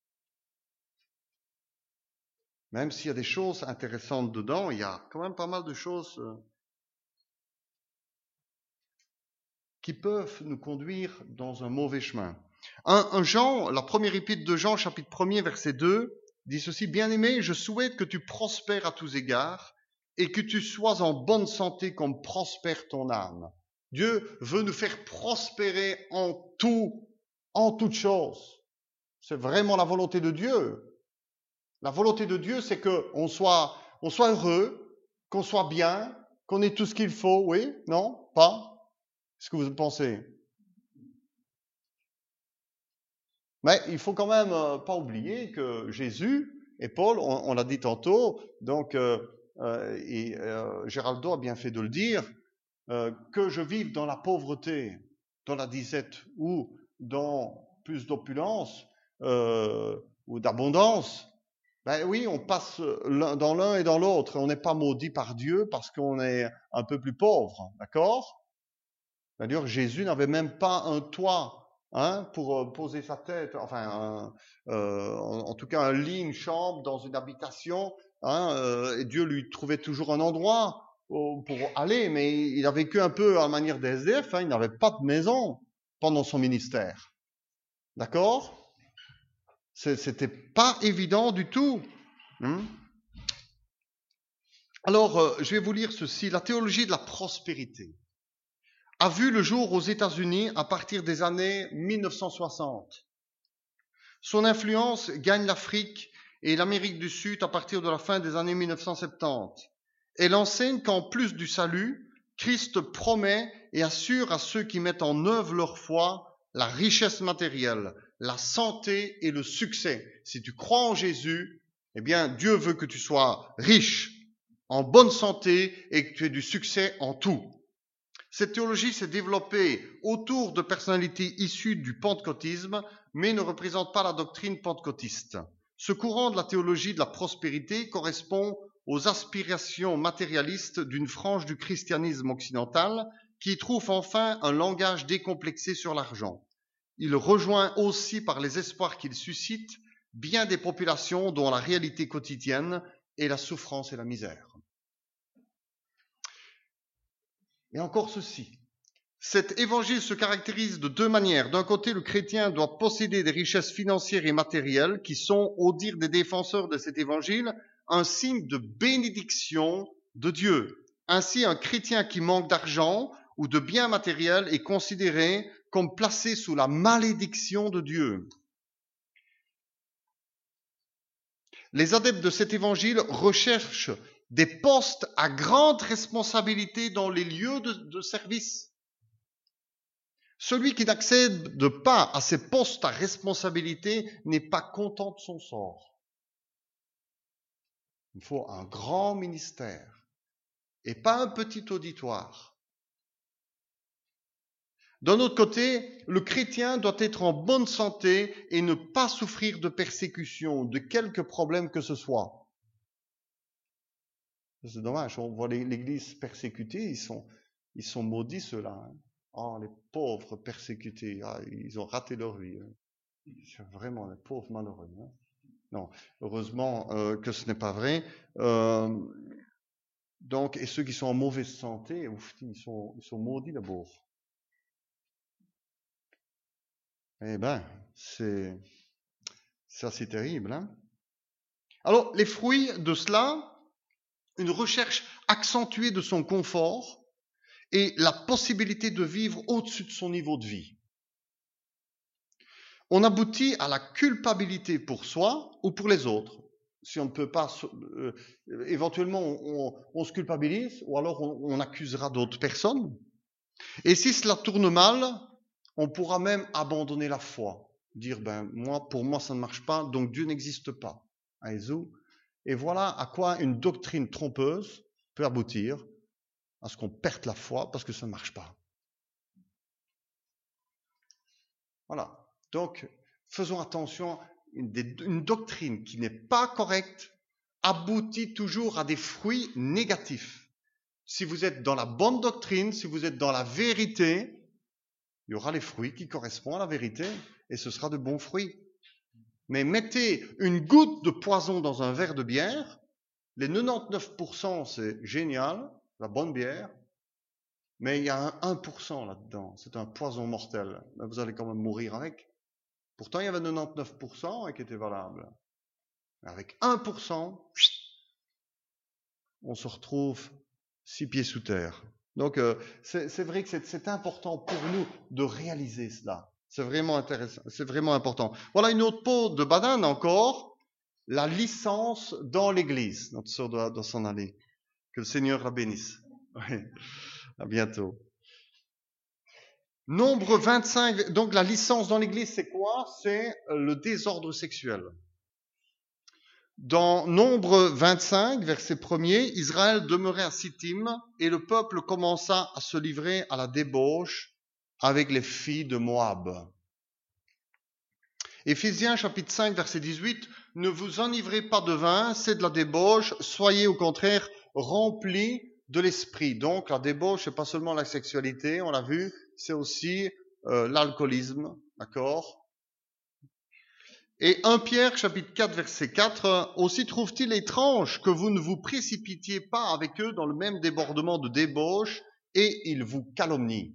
Speaker 1: Même s'il y a des choses intéressantes dedans, il y a quand même pas mal de choses qui peuvent nous conduire dans un mauvais chemin. Un, un Jean, la première épître de Jean, chapitre premier, verset deux, dit ceci: Bien-aimé, je souhaite que tu prospères à tous égards et que tu sois en bonne santé comme prospère ton âme. Dieu veut nous faire prospérer en tout, en toutes choses. C'est vraiment la volonté de Dieu. La volonté de Dieu, c'est qu'on soit, on soit heureux, qu'on soit bien, qu'on ait tout ce qu'il faut. Oui? Non? Pas? Qu'est-ce que vous pensez? Mais il faut quand même euh, pas oublier que Jésus et Paul, on, on l'a dit tantôt, donc euh, euh, et euh, Géraldo a bien fait de le dire, euh, que je vive dans la pauvreté, dans la disette ou dans plus d'opulence euh, ou d'abondance. Ben oui, on passe l'un dans l'un et dans l'autre. On n'est pas maudit par Dieu parce qu'on est un peu plus pauvre, d'accord? D'ailleurs, Jésus n'avait même pas un toit. Hein, pour poser sa tête, enfin, un, euh, en, en tout cas un lit, une chambre dans une habitation, hein, euh, et Dieu lui trouvait toujours un endroit pour, pour aller, mais il a vécu un peu à la manière des S D F, hein, il n'avait pas de maison pendant son ministère. D'accord? C'était pas évident du tout. Hein? Alors, euh, je vais vous lire ceci, la théologie de la prospérité a vu le jour aux États-Unis à partir des années mille neuf cent soixante. Son influence gagne l'Afrique et l'Amérique du Sud à partir de la fin des années mille neuf cent soixante-dix. Elle enseigne qu'en plus du salut, Christ promet et assure à ceux qui mettent en œuvre leur foi la richesse matérielle, la santé et le succès. Si tu crois en Jésus, eh bien, Dieu veut que tu sois riche, en bonne santé et que tu aies du succès en tout. Cette théologie s'est développée autour de personnalités issues du pentecôtisme, mais ne représente pas la doctrine pentecôtiste. Ce courant de la théologie de la prospérité correspond aux aspirations matérialistes d'une frange du christianisme occidental qui trouve enfin un langage décomplexé sur l'argent. Il rejoint aussi par les espoirs qu'il suscite bien des populations dont la réalité quotidienne est la souffrance et la misère. Et encore ceci, cet évangile se caractérise de deux manières. D'un côté, le chrétien doit posséder des richesses financières et matérielles qui sont, au dire des défenseurs de cet évangile, un signe de bénédiction de Dieu. Ainsi, un chrétien qui manque d'argent ou de biens matériels est considéré comme placé sous la malédiction de Dieu. Les adeptes de cet évangile recherchent des postes à grande responsabilité dans les lieux de, de service. Celui qui n'accède pas à ces postes à responsabilité n'est pas content de son sort. Il faut un grand ministère et pas un petit auditoire. D'un autre côté, le chrétien doit être en bonne santé et ne pas souffrir de persécution, de quelque problème que ce soit. C'est dommage, on voit l'Église persécutée, ils sont, ils sont maudits ceux-là. Hein. Oh, les pauvres persécutés, ah, ils ont raté leur vie. Hein. C'est vraiment les pauvres malheureux. Hein. Non, heureusement euh, que ce n'est pas vrai. Euh, donc, et ceux qui sont en mauvaise santé, ouf, ils sont, ils sont maudits d'abord. Eh ben, c'est, c'est assez terrible, hein. Alors, les fruits de cela, une recherche accentuée de son confort et la possibilité de vivre au-dessus de son niveau de vie. On aboutit à la culpabilité pour soi ou pour les autres. Si on ne peut pas, euh, éventuellement, on, on, se culpabilise ou alors on, on accusera d'autres personnes. Et si cela tourne mal, on pourra même abandonner la foi. Dire, ben, moi, pour moi, ça ne marche pas, donc Dieu n'existe pas. Et voilà à quoi une doctrine trompeuse peut aboutir, à ce qu'on perde la foi parce que ça ne marche pas. Voilà. Donc, faisons attention, une, une doctrine qui n'est pas correcte aboutit toujours à des fruits négatifs. Si vous êtes dans la bonne doctrine, si vous êtes dans la vérité, il y aura les fruits qui correspondent à la vérité et ce sera de bons fruits. Mais mettez une goutte de poison dans un verre de bière, les quatre-vingt-dix-neuf pour cent c'est génial, la bonne bière, mais il y a un un pour cent là-dedans, c'est un poison mortel. Vous allez quand même mourir avec. Pourtant, il y avait quatre-vingt-dix-neuf pour cent qui étaient valables. Avec un pour cent, on se retrouve six pieds sous terre. Donc, euh, c'est, c'est vrai que c'est, c'est important pour nous de réaliser cela. C'est vraiment intéressant, c'est vraiment important. Voilà une autre peau de banane encore, la licence dans l'église. Notre sœur doit, doit s'en aller. Que le Seigneur la bénisse. Oui. À bientôt. Nombre vingt-cinq, donc la licence dans l'église, c'est quoi? C'est le désordre sexuel. Dans Nombre vingt-cinq, verset premier, Israël demeurait à Sittim et le peuple commença à se livrer à la débauche avec les filles de Moab. Éphésiens chapitre cinq, verset dix-huit, ne vous enivrez pas de vin, c'est de la débauche, soyez au contraire remplis de l'esprit. Donc la débauche, c'est pas seulement la sexualité, on l'a vu, c'est aussi euh, l'alcoolisme, d'accord? Et un Pierre, chapitre quatre, verset quatre, aussi trouve-t-il étrange que vous ne vous précipitiez pas avec eux dans le même débordement de débauche, et ils vous calomnient.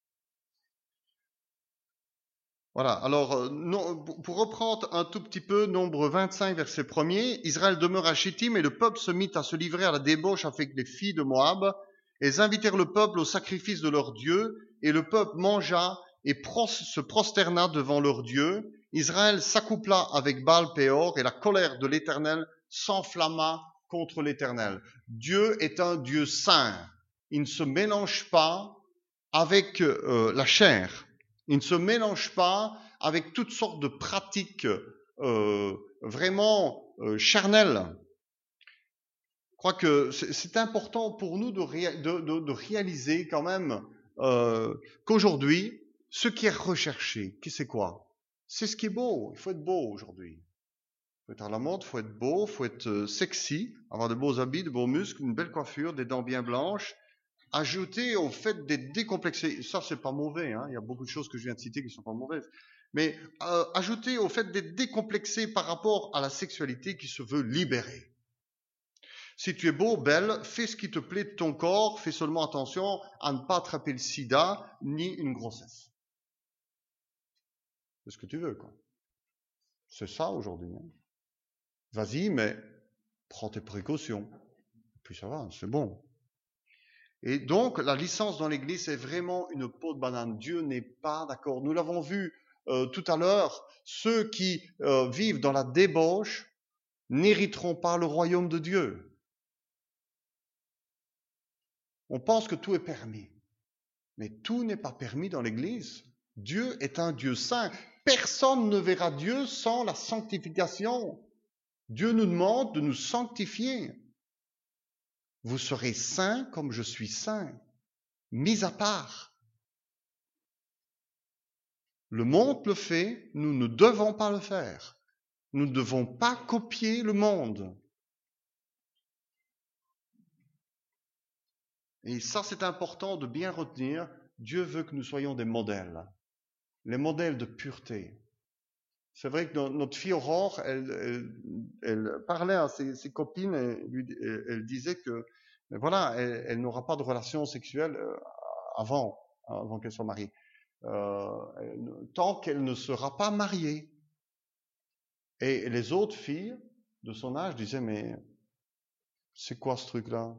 Speaker 1: Voilà, alors, non, pour reprendre un tout petit peu, Nombre vingt-cinq, verset premier, Israël demeura à Chittim et le peuple se mit à se livrer à la débauche avec les filles de Moab, et ils invitèrent le peuple au sacrifice de leur Dieu, et le peuple mangea et pros- se prosterna devant leur Dieu. Israël s'accoupla avec Baal-Péor, et la colère de l'Éternel s'enflamma contre l'Éternel. Dieu est un Dieu saint. Il ne se mélange pas avec euh, la chair. Il ne se mélange pas avec toutes sortes de pratiques euh, vraiment euh, charnelles. Je crois que c'est, c'est important pour nous de, réa- de, de, de réaliser quand même euh, qu'aujourd'hui, ce qui est recherché, c'est quoi? C'est ce qui est beau. Il faut être beau aujourd'hui. Il faut être à la mode, il faut être beau, il faut être euh, sexy, avoir de beaux habits, de beaux muscles, une belle coiffure, des dents bien blanches. Ajouter au fait d'être décomplexé, ça c'est pas mauvais, hein, il y a beaucoup de choses que je viens de citer qui sont pas mauvaises, mais euh, ajouter au fait d'être décomplexé par rapport à la sexualité qui se veut libérer. Si tu es beau, belle, fais ce qui te plaît de ton corps, fais seulement attention à ne pas attraper le sida ni une grossesse. C'est ce que tu veux, quoi. C'est ça aujourd'hui. Hein. Vas-y, mais prends tes précautions. Puis ça va, c'est bon. Et donc, la licence dans l'Église est vraiment une peau de banane. Dieu n'est pas d'accord. Nous l'avons vu euh, tout à l'heure, ceux qui euh, vivent dans la débauche n'hériteront pas le royaume de Dieu. On pense que tout est permis, mais tout n'est pas permis dans l'Église. Dieu est un Dieu saint. Personne ne verra Dieu sans la sanctification. Dieu nous demande de nous sanctifier. Vous serez saints comme je suis saint, mis à part. Le monde le fait, nous ne devons pas le faire. Nous ne devons pas copier le monde. Et ça, c'est important de bien retenir. Dieu veut que nous soyons des modèles. Les modèles de pureté. C'est vrai que notre fille Aurore, elle, elle, elle parlait à ses, ses copines et lui, elle, elle disait que, mais voilà, elle, elle n'aura pas de relation sexuelle avant, avant qu'elle soit mariée, euh, tant qu'elle ne sera pas mariée. Et les autres filles de son âge disaient, mais c'est quoi ce truc-là?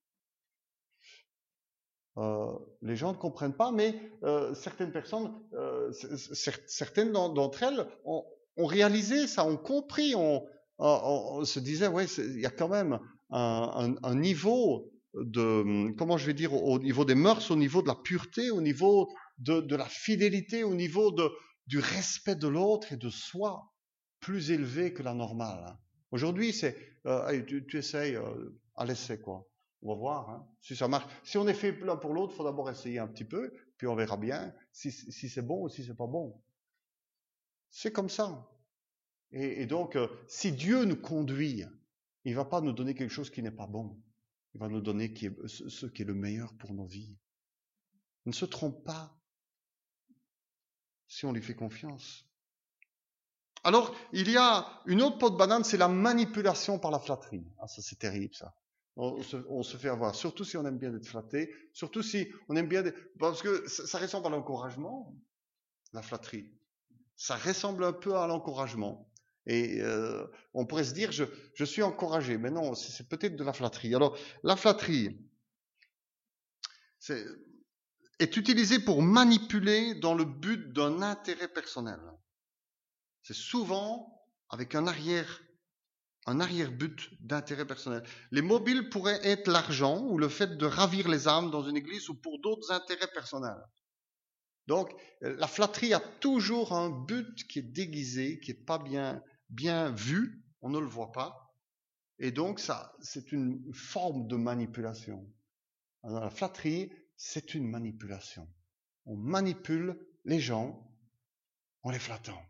Speaker 1: Euh, les gens ne comprennent pas, mais euh, certaines personnes, euh, certaines d'entre elles ont, ont réalisé ça, ont compris, on, on, on se disait, ouais, il y a quand même un, un, un niveau de, comment je vais dire, au niveau des mœurs, au niveau de la pureté, au niveau de, de la fidélité, au niveau de, du respect de l'autre et de soi, plus élevé que la normale. Hein. Aujourd'hui, c'est, euh, tu, tu essayes euh, à l'essai, quoi. On va voir hein, si ça marche. Si on est fait l'un pour l'autre, il faut d'abord essayer un petit peu, puis on verra bien si, si c'est bon ou si c'est pas bon. C'est comme ça. Et, et donc, euh, si Dieu nous conduit, il va pas nous donner quelque chose qui n'est pas bon. Il va nous donner qui est, ce, ce qui est le meilleur pour nos vies. Il ne se trompe pas si on lui fait confiance. Alors, il y a une autre peau de banane, c'est la manipulation par la flatterie. Ah, ça c'est terrible ça. On se, on se fait avoir, surtout si on aime bien être flatté, surtout si on aime bien, parce que ça, ça ressemble à l'encouragement, la flatterie. Ça ressemble un peu à l'encouragement. Et euh, on pourrait se dire, je, je suis encouragé, mais non, c'est, c'est peut-être de la flatterie. Alors, la flatterie c'est, est utilisée pour manipuler dans le but d'un intérêt personnel. C'est souvent avec un arrière un arrière-but d'intérêt personnel. Les mobiles pourraient être l'argent ou le fait de ravir les âmes dans une église ou pour d'autres intérêts personnels. Donc, la flatterie a toujours un but qui est déguisé, qui n'est pas bien, bien vu, on ne le voit pas, et donc ça, c'est une forme de manipulation. Alors, la flatterie, c'est une manipulation. On manipule les gens en les flattant.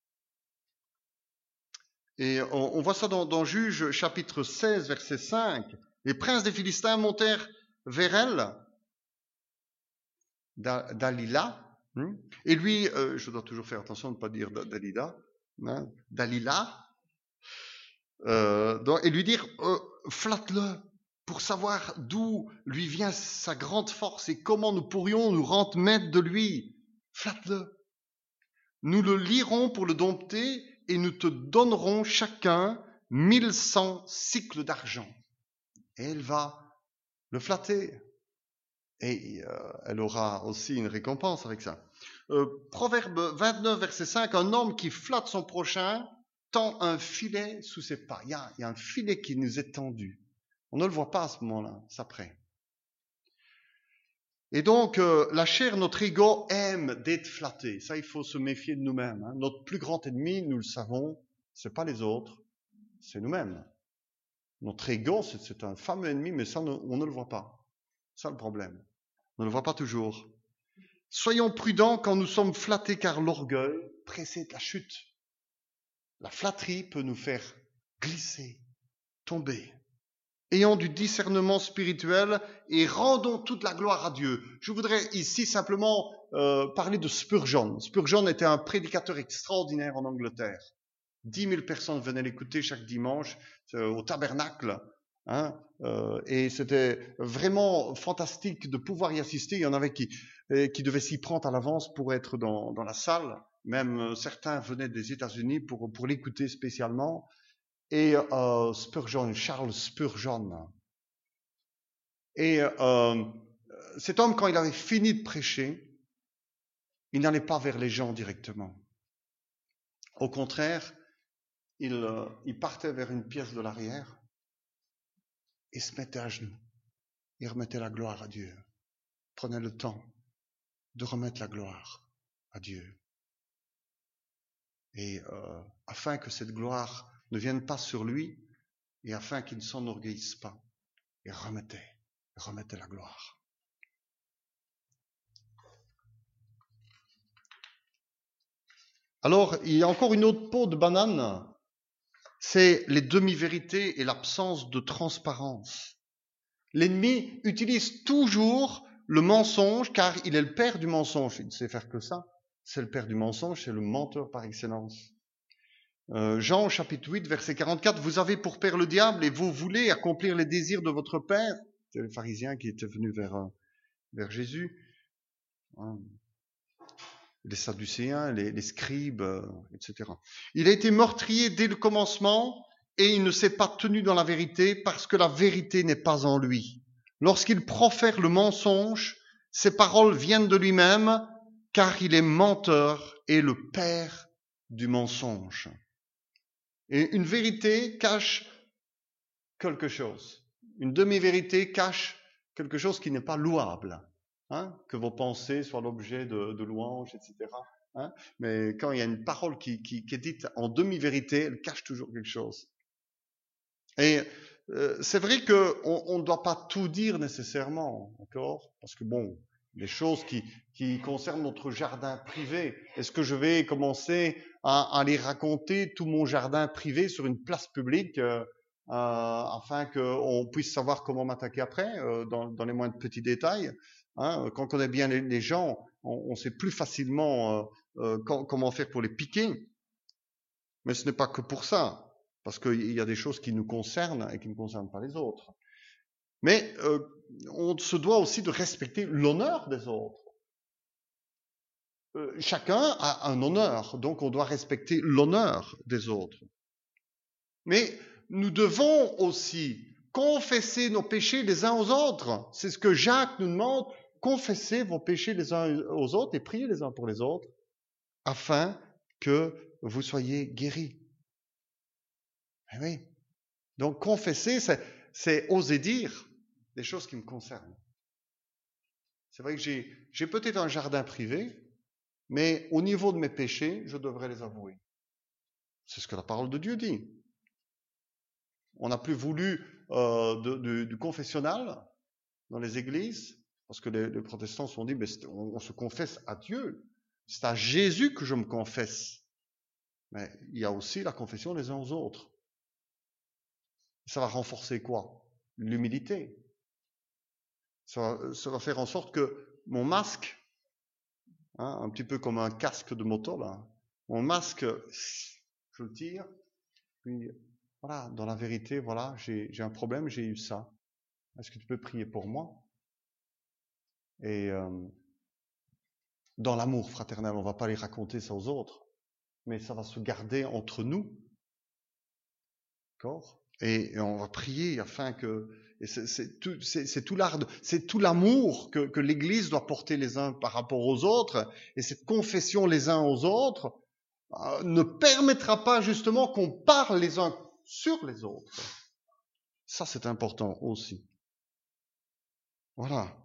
Speaker 1: Et on, on voit ça dans, dans Juges chapitre seize, verset cinq. Les princes des Philistins montèrent vers elle, Dalila, hein, et lui, euh, je dois toujours faire attention de ne pas dire Dalila, hein, Dalila, euh, donc, et lui dire, euh, flatte-le pour savoir d'où lui vient sa grande force et comment nous pourrions nous rendre maîtres de lui. Flatte-le. Nous le lirons pour le dompter et nous te donnerons chacun mille cent cycles d'argent. Et elle va le flatter. Et euh, elle aura aussi une récompense avec ça. Euh, Proverbe vingt-neuf, verset cinq, un homme qui flatte son prochain tend un filet sous ses pas. Il y a, il y a un filet qui nous est tendu. On ne le voit pas à ce moment-là, c'est après. Et donc, euh, la chair, notre ego aime d'être flatté. Ça, il faut se méfier de nous-mêmes. Hein. Notre plus grand ennemi, nous le savons, c'est pas les autres, c'est nous-mêmes. Notre ego, c'est, c'est un fameux ennemi, mais ça, on ne le voit pas. C'est ça le problème. On ne le voit pas toujours. Soyons prudents quand nous sommes flattés, car l'orgueil précède la chute. La flatterie peut nous faire glisser, tomber. Ayons du discernement spirituel et rendons toute la gloire à Dieu. Je voudrais ici simplement euh, parler de Spurgeon. Spurgeon était un prédicateur extraordinaire en Angleterre. Dix mille personnes venaient l'écouter chaque dimanche euh, au tabernacle. Hein, euh, et c'était vraiment fantastique de pouvoir y assister. Il y en avait qui, qui devaient s'y prendre à l'avance pour être dans, dans la salle. Même euh, certains venaient des États-Unis pour, pour l'écouter spécialement. Et euh, Spurgeon, Charles Spurgeon. Et euh, cet homme, quand il avait fini de prêcher, il n'allait pas vers les gens directement. Au contraire, il, euh, il partait vers une pièce de l'arrière et se mettait à genoux. Il remettait la gloire à Dieu. Prenait le temps de remettre la gloire à Dieu. Et euh, afin que cette gloire ne vienne pas sur lui et afin qu'il ne s'enorgueillisse pas, il remettait, il remettait la gloire. Alors, il y a encore une autre peau de banane, c'est les demi-vérités et l'absence de transparence. L'ennemi utilise toujours le mensonge car il est le père du mensonge. Il ne sait faire que ça. C'est le père du mensonge, c'est le menteur par excellence. Euh, Jean chapitre huit, verset quarante-quatre, vous avez pour père le diable et vous voulez accomplir les désirs de votre père. C'est les pharisiens qui étaient venus vers, vers Jésus. Hein. Les sadducéens, les, les scribes, euh, et cetera. Il a été meurtrier dès le commencement et il ne s'est pas tenu dans la vérité parce que la vérité n'est pas en lui. Lorsqu'il profère le mensonge, ses paroles viennent de lui-même car il est menteur et le père du mensonge. Et une vérité cache quelque chose. Une demi-vérité cache quelque chose qui n'est pas louable. Hein, que vos pensées soient l'objet de, de louanges, et cetera. Hein, mais quand il y a une parole qui, qui, qui est dite en demi-vérité, elle cache toujours quelque chose. Et euh, c'est vrai qu'on ne doit pas tout dire nécessairement, d'accord ? Parce que bon, les choses qui, qui concernent notre jardin privé, est-ce que je vais commencer à, à aller raconter tout mon jardin privé sur une place publique euh, euh, afin qu'on puisse savoir comment m'attaquer après, euh, dans, dans les moindres petits détails ? Hein, quand on connaît bien les, les gens, on, on sait plus facilement euh, euh, quand, comment faire pour les piquer. Mais ce n'est pas que pour ça, parce qu'il y a des choses qui nous concernent et qui ne concernent pas les autres. Mais euh, on se doit aussi de respecter l'honneur des autres. Euh, chacun a un honneur, donc on doit respecter l'honneur des autres. Mais nous devons aussi confesser nos péchés les uns aux autres. C'est ce que Jacques nous demande. Confessez vos péchés les uns aux autres et priez les uns pour les autres afin que vous soyez guéris. Eh oui. Donc confesser, c'est, c'est oser dire des choses qui me concernent. C'est vrai que j'ai, j'ai peut-être un jardin privé, mais au niveau de mes péchés, je devrais les avouer. C'est ce que la parole de Dieu dit. On n'a plus voulu euh, de, de, du confessionnal dans les églises, parce que les, les protestants se sont dit, mais on, on se confesse à Dieu. C'est à Jésus que je me confesse. Mais il y a aussi la confession les uns aux autres. Ça va renforcer quoi ? L'humilité. Ça va, ça va faire en sorte que mon masque, hein, un petit peu comme un casque de moto, là, mon masque, je le tire, puis voilà, dans la vérité, voilà, j'ai, j'ai un problème, j'ai eu ça. Est-ce que tu peux prier pour moi ? Et euh, dans l'amour fraternel, on ne va pas aller raconter ça aux autres, mais ça va se garder entre nous. D'accord ? Et, et on va prier afin que... Et c'est, c'est, tout, c'est, c'est, tout l'art de, c'est tout l'amour que, que l'Église doit porter les uns par rapport aux autres. Et cette confession les uns aux autres euh, ne permettra pas justement qu'on parle les uns sur les autres. Ça, c'est important aussi. Voilà.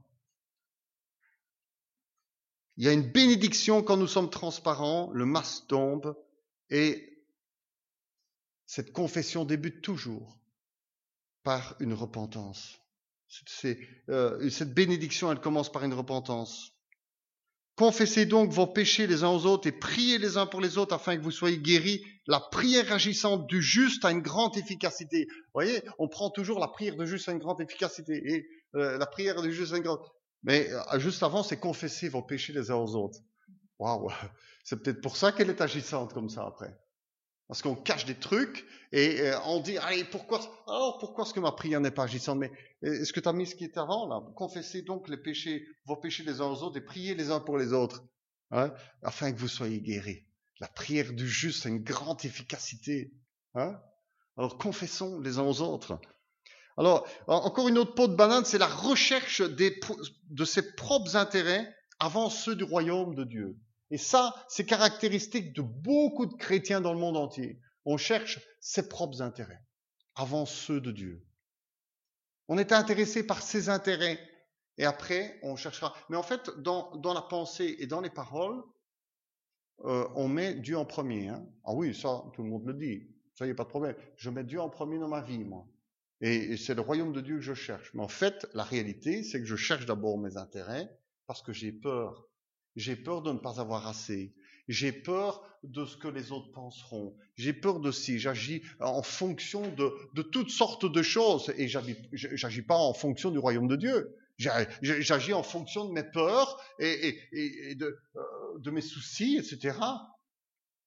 Speaker 1: Il y a une bénédiction quand nous sommes transparents, le masque tombe et cette confession débute toujours par une repentance. C'est, euh, cette bénédiction, elle commence par une repentance. Confessez donc vos péchés les uns aux autres et priez les uns pour les autres afin que vous soyez guéris. La prière agissante du juste a une grande efficacité. Vous voyez, on prend toujours la prière du juste a une grande efficacité. Et euh, la prière du juste a une grande... Mais euh, juste avant, c'est confesser vos péchés les uns aux autres. Waouh, c'est peut-être pour ça qu'elle est agissante comme ça après. Parce qu'on cache des trucs et euh, on dit, allez, pourquoi, alors pourquoi est-ce que ma prière n'est pas agissante? Mais est-ce que tu as mis ce qui est avant là? Confessez donc les péchés, vos péchés les uns aux autres et priez les uns pour les autres, hein, afin que vous soyez guéris. La prière du juste a une grande efficacité. Hein? Alors confessons les uns aux autres. Alors, encore une autre peau de banane, c'est la recherche des, de ses propres intérêts avant ceux du royaume de Dieu. Et ça, c'est caractéristique de beaucoup de chrétiens dans le monde entier. On cherche ses propres intérêts avant ceux de Dieu. On est intéressé par ses intérêts et après, on cherchera. Mais en fait, dans, dans la pensée et dans les paroles, euh, on met Dieu en premier. Hein. Ah oui, ça, tout le monde le dit. Ça, il n'y a pas de problème. Je mets Dieu en premier dans ma vie, moi. Et c'est le royaume de Dieu que je cherche. Mais en fait, la réalité, c'est que je cherche d'abord mes intérêts parce que j'ai peur. J'ai peur de ne pas avoir assez. J'ai peur de ce que les autres penseront. J'ai peur de si j'agis en fonction de, de toutes sortes de choses. Et j'agis, j'agis pas en fonction du royaume de Dieu. J'agis en fonction de mes peurs et, et, et de, euh, de mes soucis, et cetera.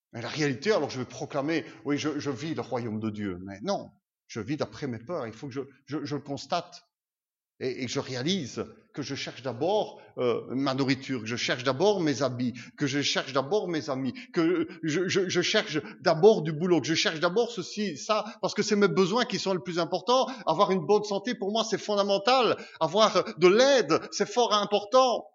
Speaker 1: Mais la réalité, alors je vais proclamer, oui, je, je vis le royaume de Dieu. Mais non, je vis d'après mes peurs. Il faut que je, je, je le constate. Et, et je réalise que je cherche d'abord euh, ma nourriture, que je cherche d'abord mes habits, que je cherche d'abord mes amis, que je, je, je cherche d'abord du boulot, que je cherche d'abord ceci, ça, parce que c'est mes besoins qui sont les plus importants. Avoir une bonne santé, pour moi, c'est fondamental. Avoir de l'aide, c'est fort important.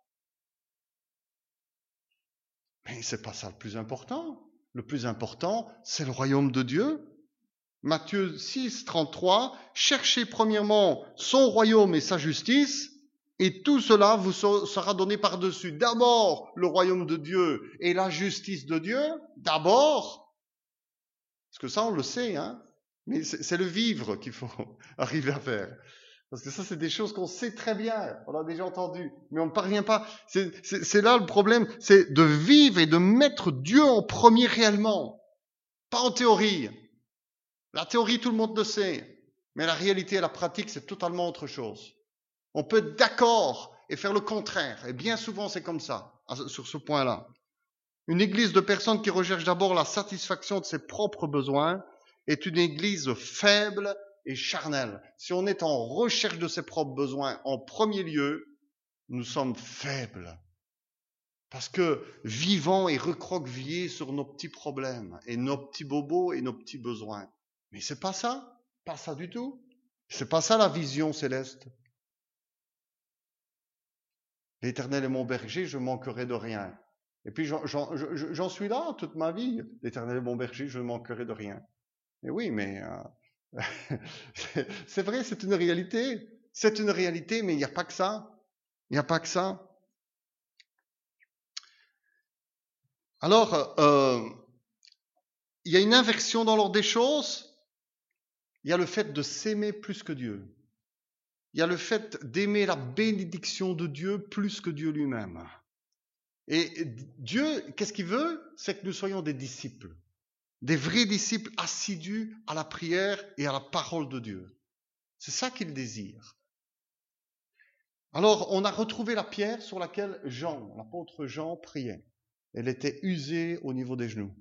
Speaker 1: Mais c'est pas ça le plus important. Le plus important, c'est le royaume de Dieu. Matthieu six, trente-trois, cherchez premièrement son royaume et sa justice, et tout cela vous sera donné par-dessus. D'abord, le royaume de Dieu et la justice de Dieu, d'abord, parce que ça on le sait, hein, mais c'est, c'est le vivre qu'il faut arriver à faire. Parce que ça, c'est des choses qu'on sait très bien, on a déjà entendu, mais on ne parvient pas. C'est, c'est, c'est là le problème, c'est de vivre et de mettre Dieu en premier réellement, pas en théorie. La théorie, tout le monde le sait, mais la réalité et la pratique, c'est totalement autre chose. On peut être d'accord et faire le contraire, et bien souvent c'est comme ça, sur ce point-là. Une église de personnes qui recherchent d'abord la satisfaction de ses propres besoins est une église faible et charnelle. Si on est en recherche de ses propres besoins en premier lieu, nous sommes faibles. Parce que vivons et recroquevillés sur nos petits problèmes et nos petits bobos et nos petits besoins. Mais c'est pas ça, pas ça du tout. C'est pas ça la vision céleste. L'Éternel est mon berger, je manquerai de rien. Et puis j'en, j'en, j'en suis là toute ma vie. L'Éternel est mon berger, je ne manquerai de rien. Et oui, mais euh, c'est vrai, c'est une réalité. C'est une réalité, mais il n'y a pas que ça. Il n'y a pas que ça. Alors, euh, il y a une inversion dans l'ordre des choses. Il y a le fait de s'aimer plus que Dieu. Il y a le fait d'aimer la bénédiction de Dieu plus que Dieu lui-même. Et Dieu, qu'est-ce qu'il veut? C'est que nous soyons des disciples. Des vrais disciples assidus à la prière et à la parole de Dieu. C'est ça qu'il désire. Alors, on a retrouvé la pierre sur laquelle Jean, l'apôtre Jean, priait. Elle était usée au niveau des genoux.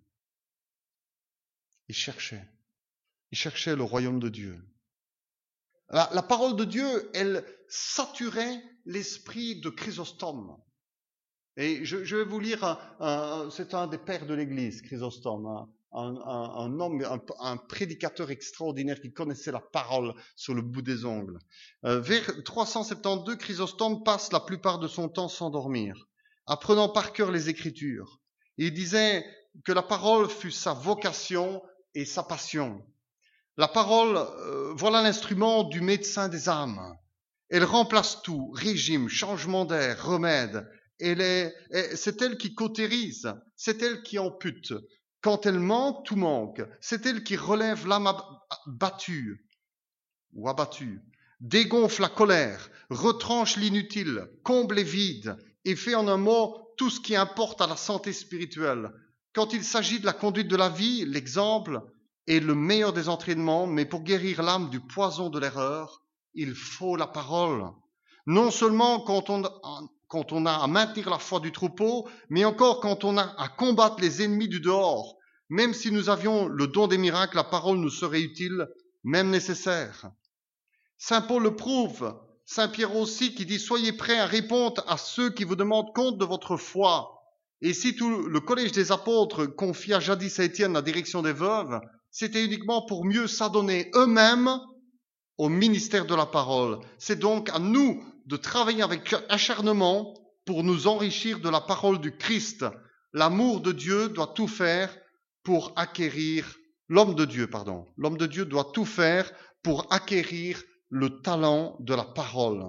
Speaker 1: Il cherchait. Il cherchait le royaume de Dieu. La, la parole de Dieu, elle saturait l'esprit de Chrysostome. Et je, je vais vous lire, un, un, c'est un des pères de l'Église, Chrysostome, un, un, un homme, un, un prédicateur extraordinaire qui connaissait la parole sur le bout des ongles. Euh, vers trois cent soixante-douze, Chrysostome passe la plupart de son temps sans dormir, apprenant par cœur les Écritures. Il disait que la parole fut sa vocation et sa passion. La parole, euh, voilà l'instrument du médecin des âmes. Elle remplace tout, régime, changement d'air, remède. Elle est, c'est elle qui cautérise, c'est elle qui ampute. Quand elle manque, tout manque. C'est elle qui relève l'âme battue ou abattue, dégonfle la colère, retranche l'inutile, comble les vides et fait en un mot tout ce qui importe à la santé spirituelle. Quand il s'agit de la conduite de la vie, l'exemple est le meilleur des entraînements, mais pour guérir l'âme du poison de l'erreur, il faut la parole. Non seulement quand on, quand on a à maintenir la foi du troupeau, mais encore quand on a à combattre les ennemis du dehors. Même si nous avions le don des miracles, la parole nous serait utile, même nécessaire. Saint Paul le prouve, Saint Pierre aussi, qui dit « Soyez prêts à répondre à ceux qui vous demandent compte de votre foi ». Et si tout le collège des apôtres confia jadis à Étienne la direction des veuves, c'était uniquement pour mieux s'adonner eux-mêmes au ministère de la parole. C'est donc à nous de travailler avec acharnement pour nous enrichir de la parole du Christ. L'amour de Dieu doit tout faire pour acquérir, l'homme de Dieu, pardon, l'homme de Dieu doit tout faire pour acquérir le talent de la parole.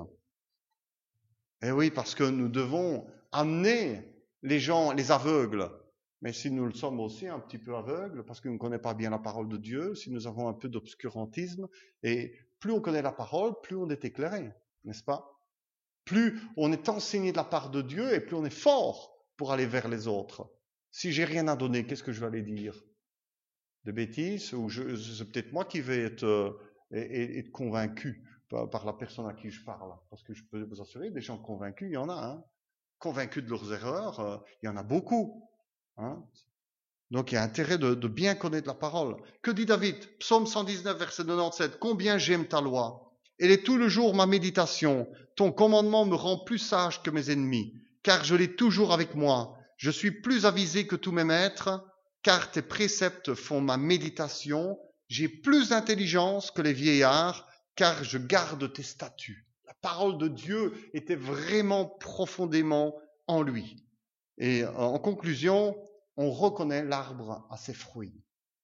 Speaker 1: Eh oui, parce que nous devons amener les gens, les aveugles. Mais si nous le sommes aussi un petit peu aveugles, parce qu'on ne connaît pas bien la parole de Dieu, si nous avons un peu d'obscurantisme, et plus on connaît la parole, plus on est éclairé, n'est-ce pas? Plus on est enseigné de la part de Dieu, et plus on est fort pour aller vers les autres. Si j'ai rien à donner, qu'est-ce que je vais aller dire? Des bêtises? Ou je, c'est peut-être moi qui vais être, euh, être, être convaincu par, par la personne à qui je parle. Parce que je peux vous assurer, des gens convaincus, il y en a, hein. Convaincus de leurs erreurs, euh, il y en a beaucoup. Hein. Donc il y a intérêt de, de bien connaître la parole. Que dit David? Psaume cent dix-neuf, verset quatre-vingt-dix-sept. Combien j'aime ta loi. Elle est tout le jour ma méditation. Ton commandement me rend plus sage que mes ennemis, car je l'ai toujours avec moi. Je suis plus avisé que tous mes maîtres, car tes préceptes font ma méditation. J'ai plus d'intelligence que les vieillards, car je garde tes statuts. La parole de Dieu était vraiment profondément en lui. Et en conclusion, on reconnaît l'arbre à ses fruits.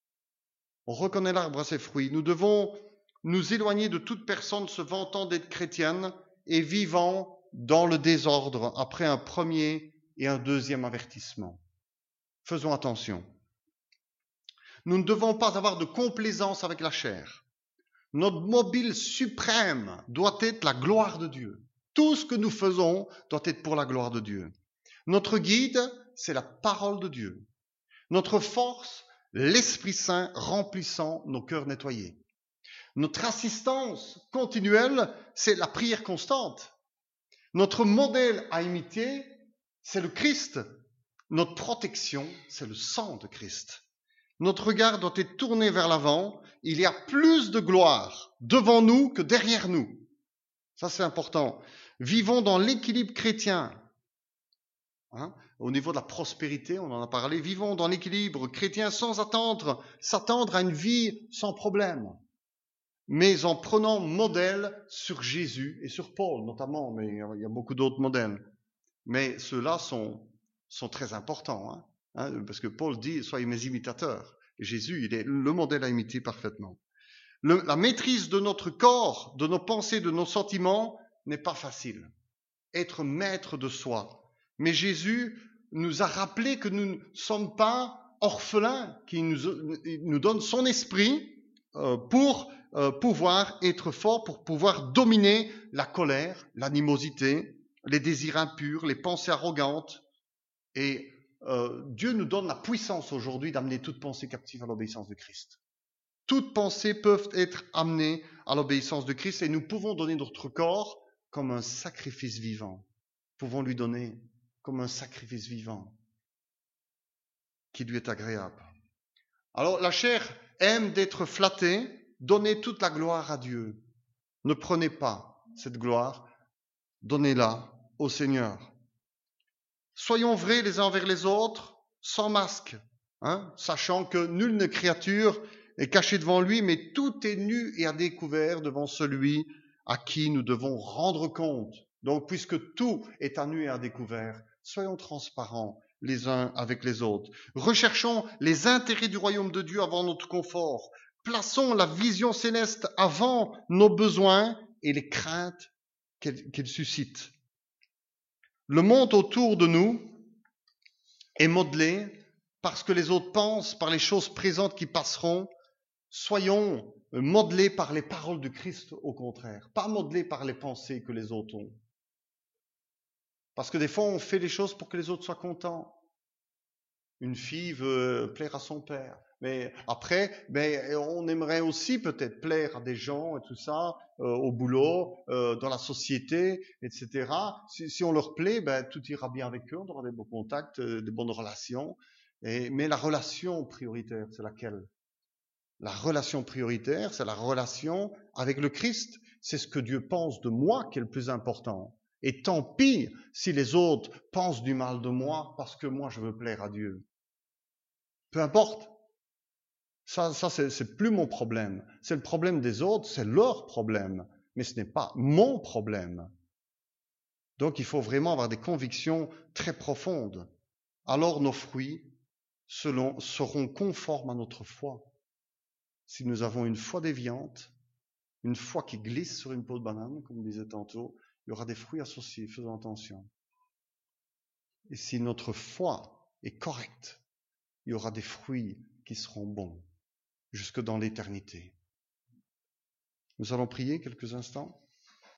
Speaker 1: On reconnaît l'arbre à ses fruits. Nous devons nous éloigner de toute personne se vantant d'être chrétienne et vivant dans le désordre après un premier et un deuxième avertissement. Faisons attention. Nous ne devons pas avoir de complaisance avec la chair. Notre mobile suprême doit être la gloire de Dieu. Tout ce que nous faisons doit être pour la gloire de Dieu. Notre guide, c'est la parole de Dieu. Notre force, l'Esprit Saint remplissant nos cœurs nettoyés. Notre assistance continuelle, c'est la prière constante. Notre modèle à imiter, c'est le Christ. Notre protection, c'est le sang de Christ. Notre regard doit être tourné vers l'avant. Il y a plus de gloire devant nous que derrière nous. Ça, c'est important. Vivons dans l'équilibre chrétien. Hein? Au niveau de la prospérité, on en a parlé. Vivons dans l'équilibre chrétien sans attendre, s'attendre à une vie sans problème, mais en prenant modèle sur Jésus et sur Paul notamment, mais il y a beaucoup d'autres modèles. Mais ceux-là sont, sont très importants, hein? Hein, parce que Paul dit « Soyez mes imitateurs ». Jésus, il est le modèle à imiter parfaitement. Le, la maîtrise de notre corps, de nos pensées, de nos sentiments n'est pas facile. Être maître de soi. Mais Jésus nous a rappelé que nous ne sommes pas orphelins, qu'il nous, il nous donne son esprit euh, pour euh, pouvoir être fort, pour pouvoir dominer la colère, l'animosité, les désirs impurs, les pensées arrogantes. Et euh, Dieu nous donne la puissance aujourd'hui d'amener toute pensée captive à l'obéissance de Christ. Toutes pensées peuvent être amenées à l'obéissance de Christ et nous pouvons donner notre corps comme un sacrifice vivant. Nous pouvons lui donner comme un sacrifice vivant qui lui est agréable. Alors la chair aime d'être flattée, donnez toute la gloire à Dieu. Ne prenez pas cette gloire, donnez-la au Seigneur. Soyons vrais les uns envers les autres, sans masque, hein, sachant que nulle créature est cachée devant lui, mais tout est nu et à découvert devant celui à qui nous devons rendre compte. Donc, puisque tout est à nu et à découvert, soyons transparents les uns avec les autres. Recherchons les intérêts du royaume de Dieu avant notre confort. Plaçons la vision céleste avant nos besoins et les craintes qu'elle, qu'elle suscite. Le monde autour de nous est modelé par ce que les autres pensent, par les choses présentes qui passeront. Soyons modelés par les paroles de Christ, au contraire, pas modelés par les pensées que les autres ont. Parce que des fois, on fait les choses pour que les autres soient contents. Une fille veut plaire à son père. Mais après, ben, on aimerait aussi peut-être plaire à des gens et tout ça, euh, au boulot, euh, dans la société, et cetera. Si, si on leur plaît, ben, tout ira bien avec eux, on aura des bons contacts, euh, des bonnes relations. Et, mais la relation prioritaire, c'est laquelle? La relation prioritaire, c'est la relation avec le Christ. C'est ce que Dieu pense de moi qui est le plus important. Et tant pis si les autres pensent du mal de moi parce que moi je veux plaire à Dieu. Peu importe. Ça, ça c'est, c'est plus mon problème. C'est le problème des autres, c'est leur problème. Mais ce n'est pas mon problème. Donc il faut vraiment avoir des convictions très profondes. Alors nos fruits selon, seront conformes à notre foi. Si nous avons une foi déviante, une foi qui glisse sur une peau de banane, comme on disait tantôt, il y aura des fruits associés, faisons attention. Et si notre foi est correcte, il y aura des fruits qui seront bons jusque dans l'éternité. Nous allons prier quelques instants.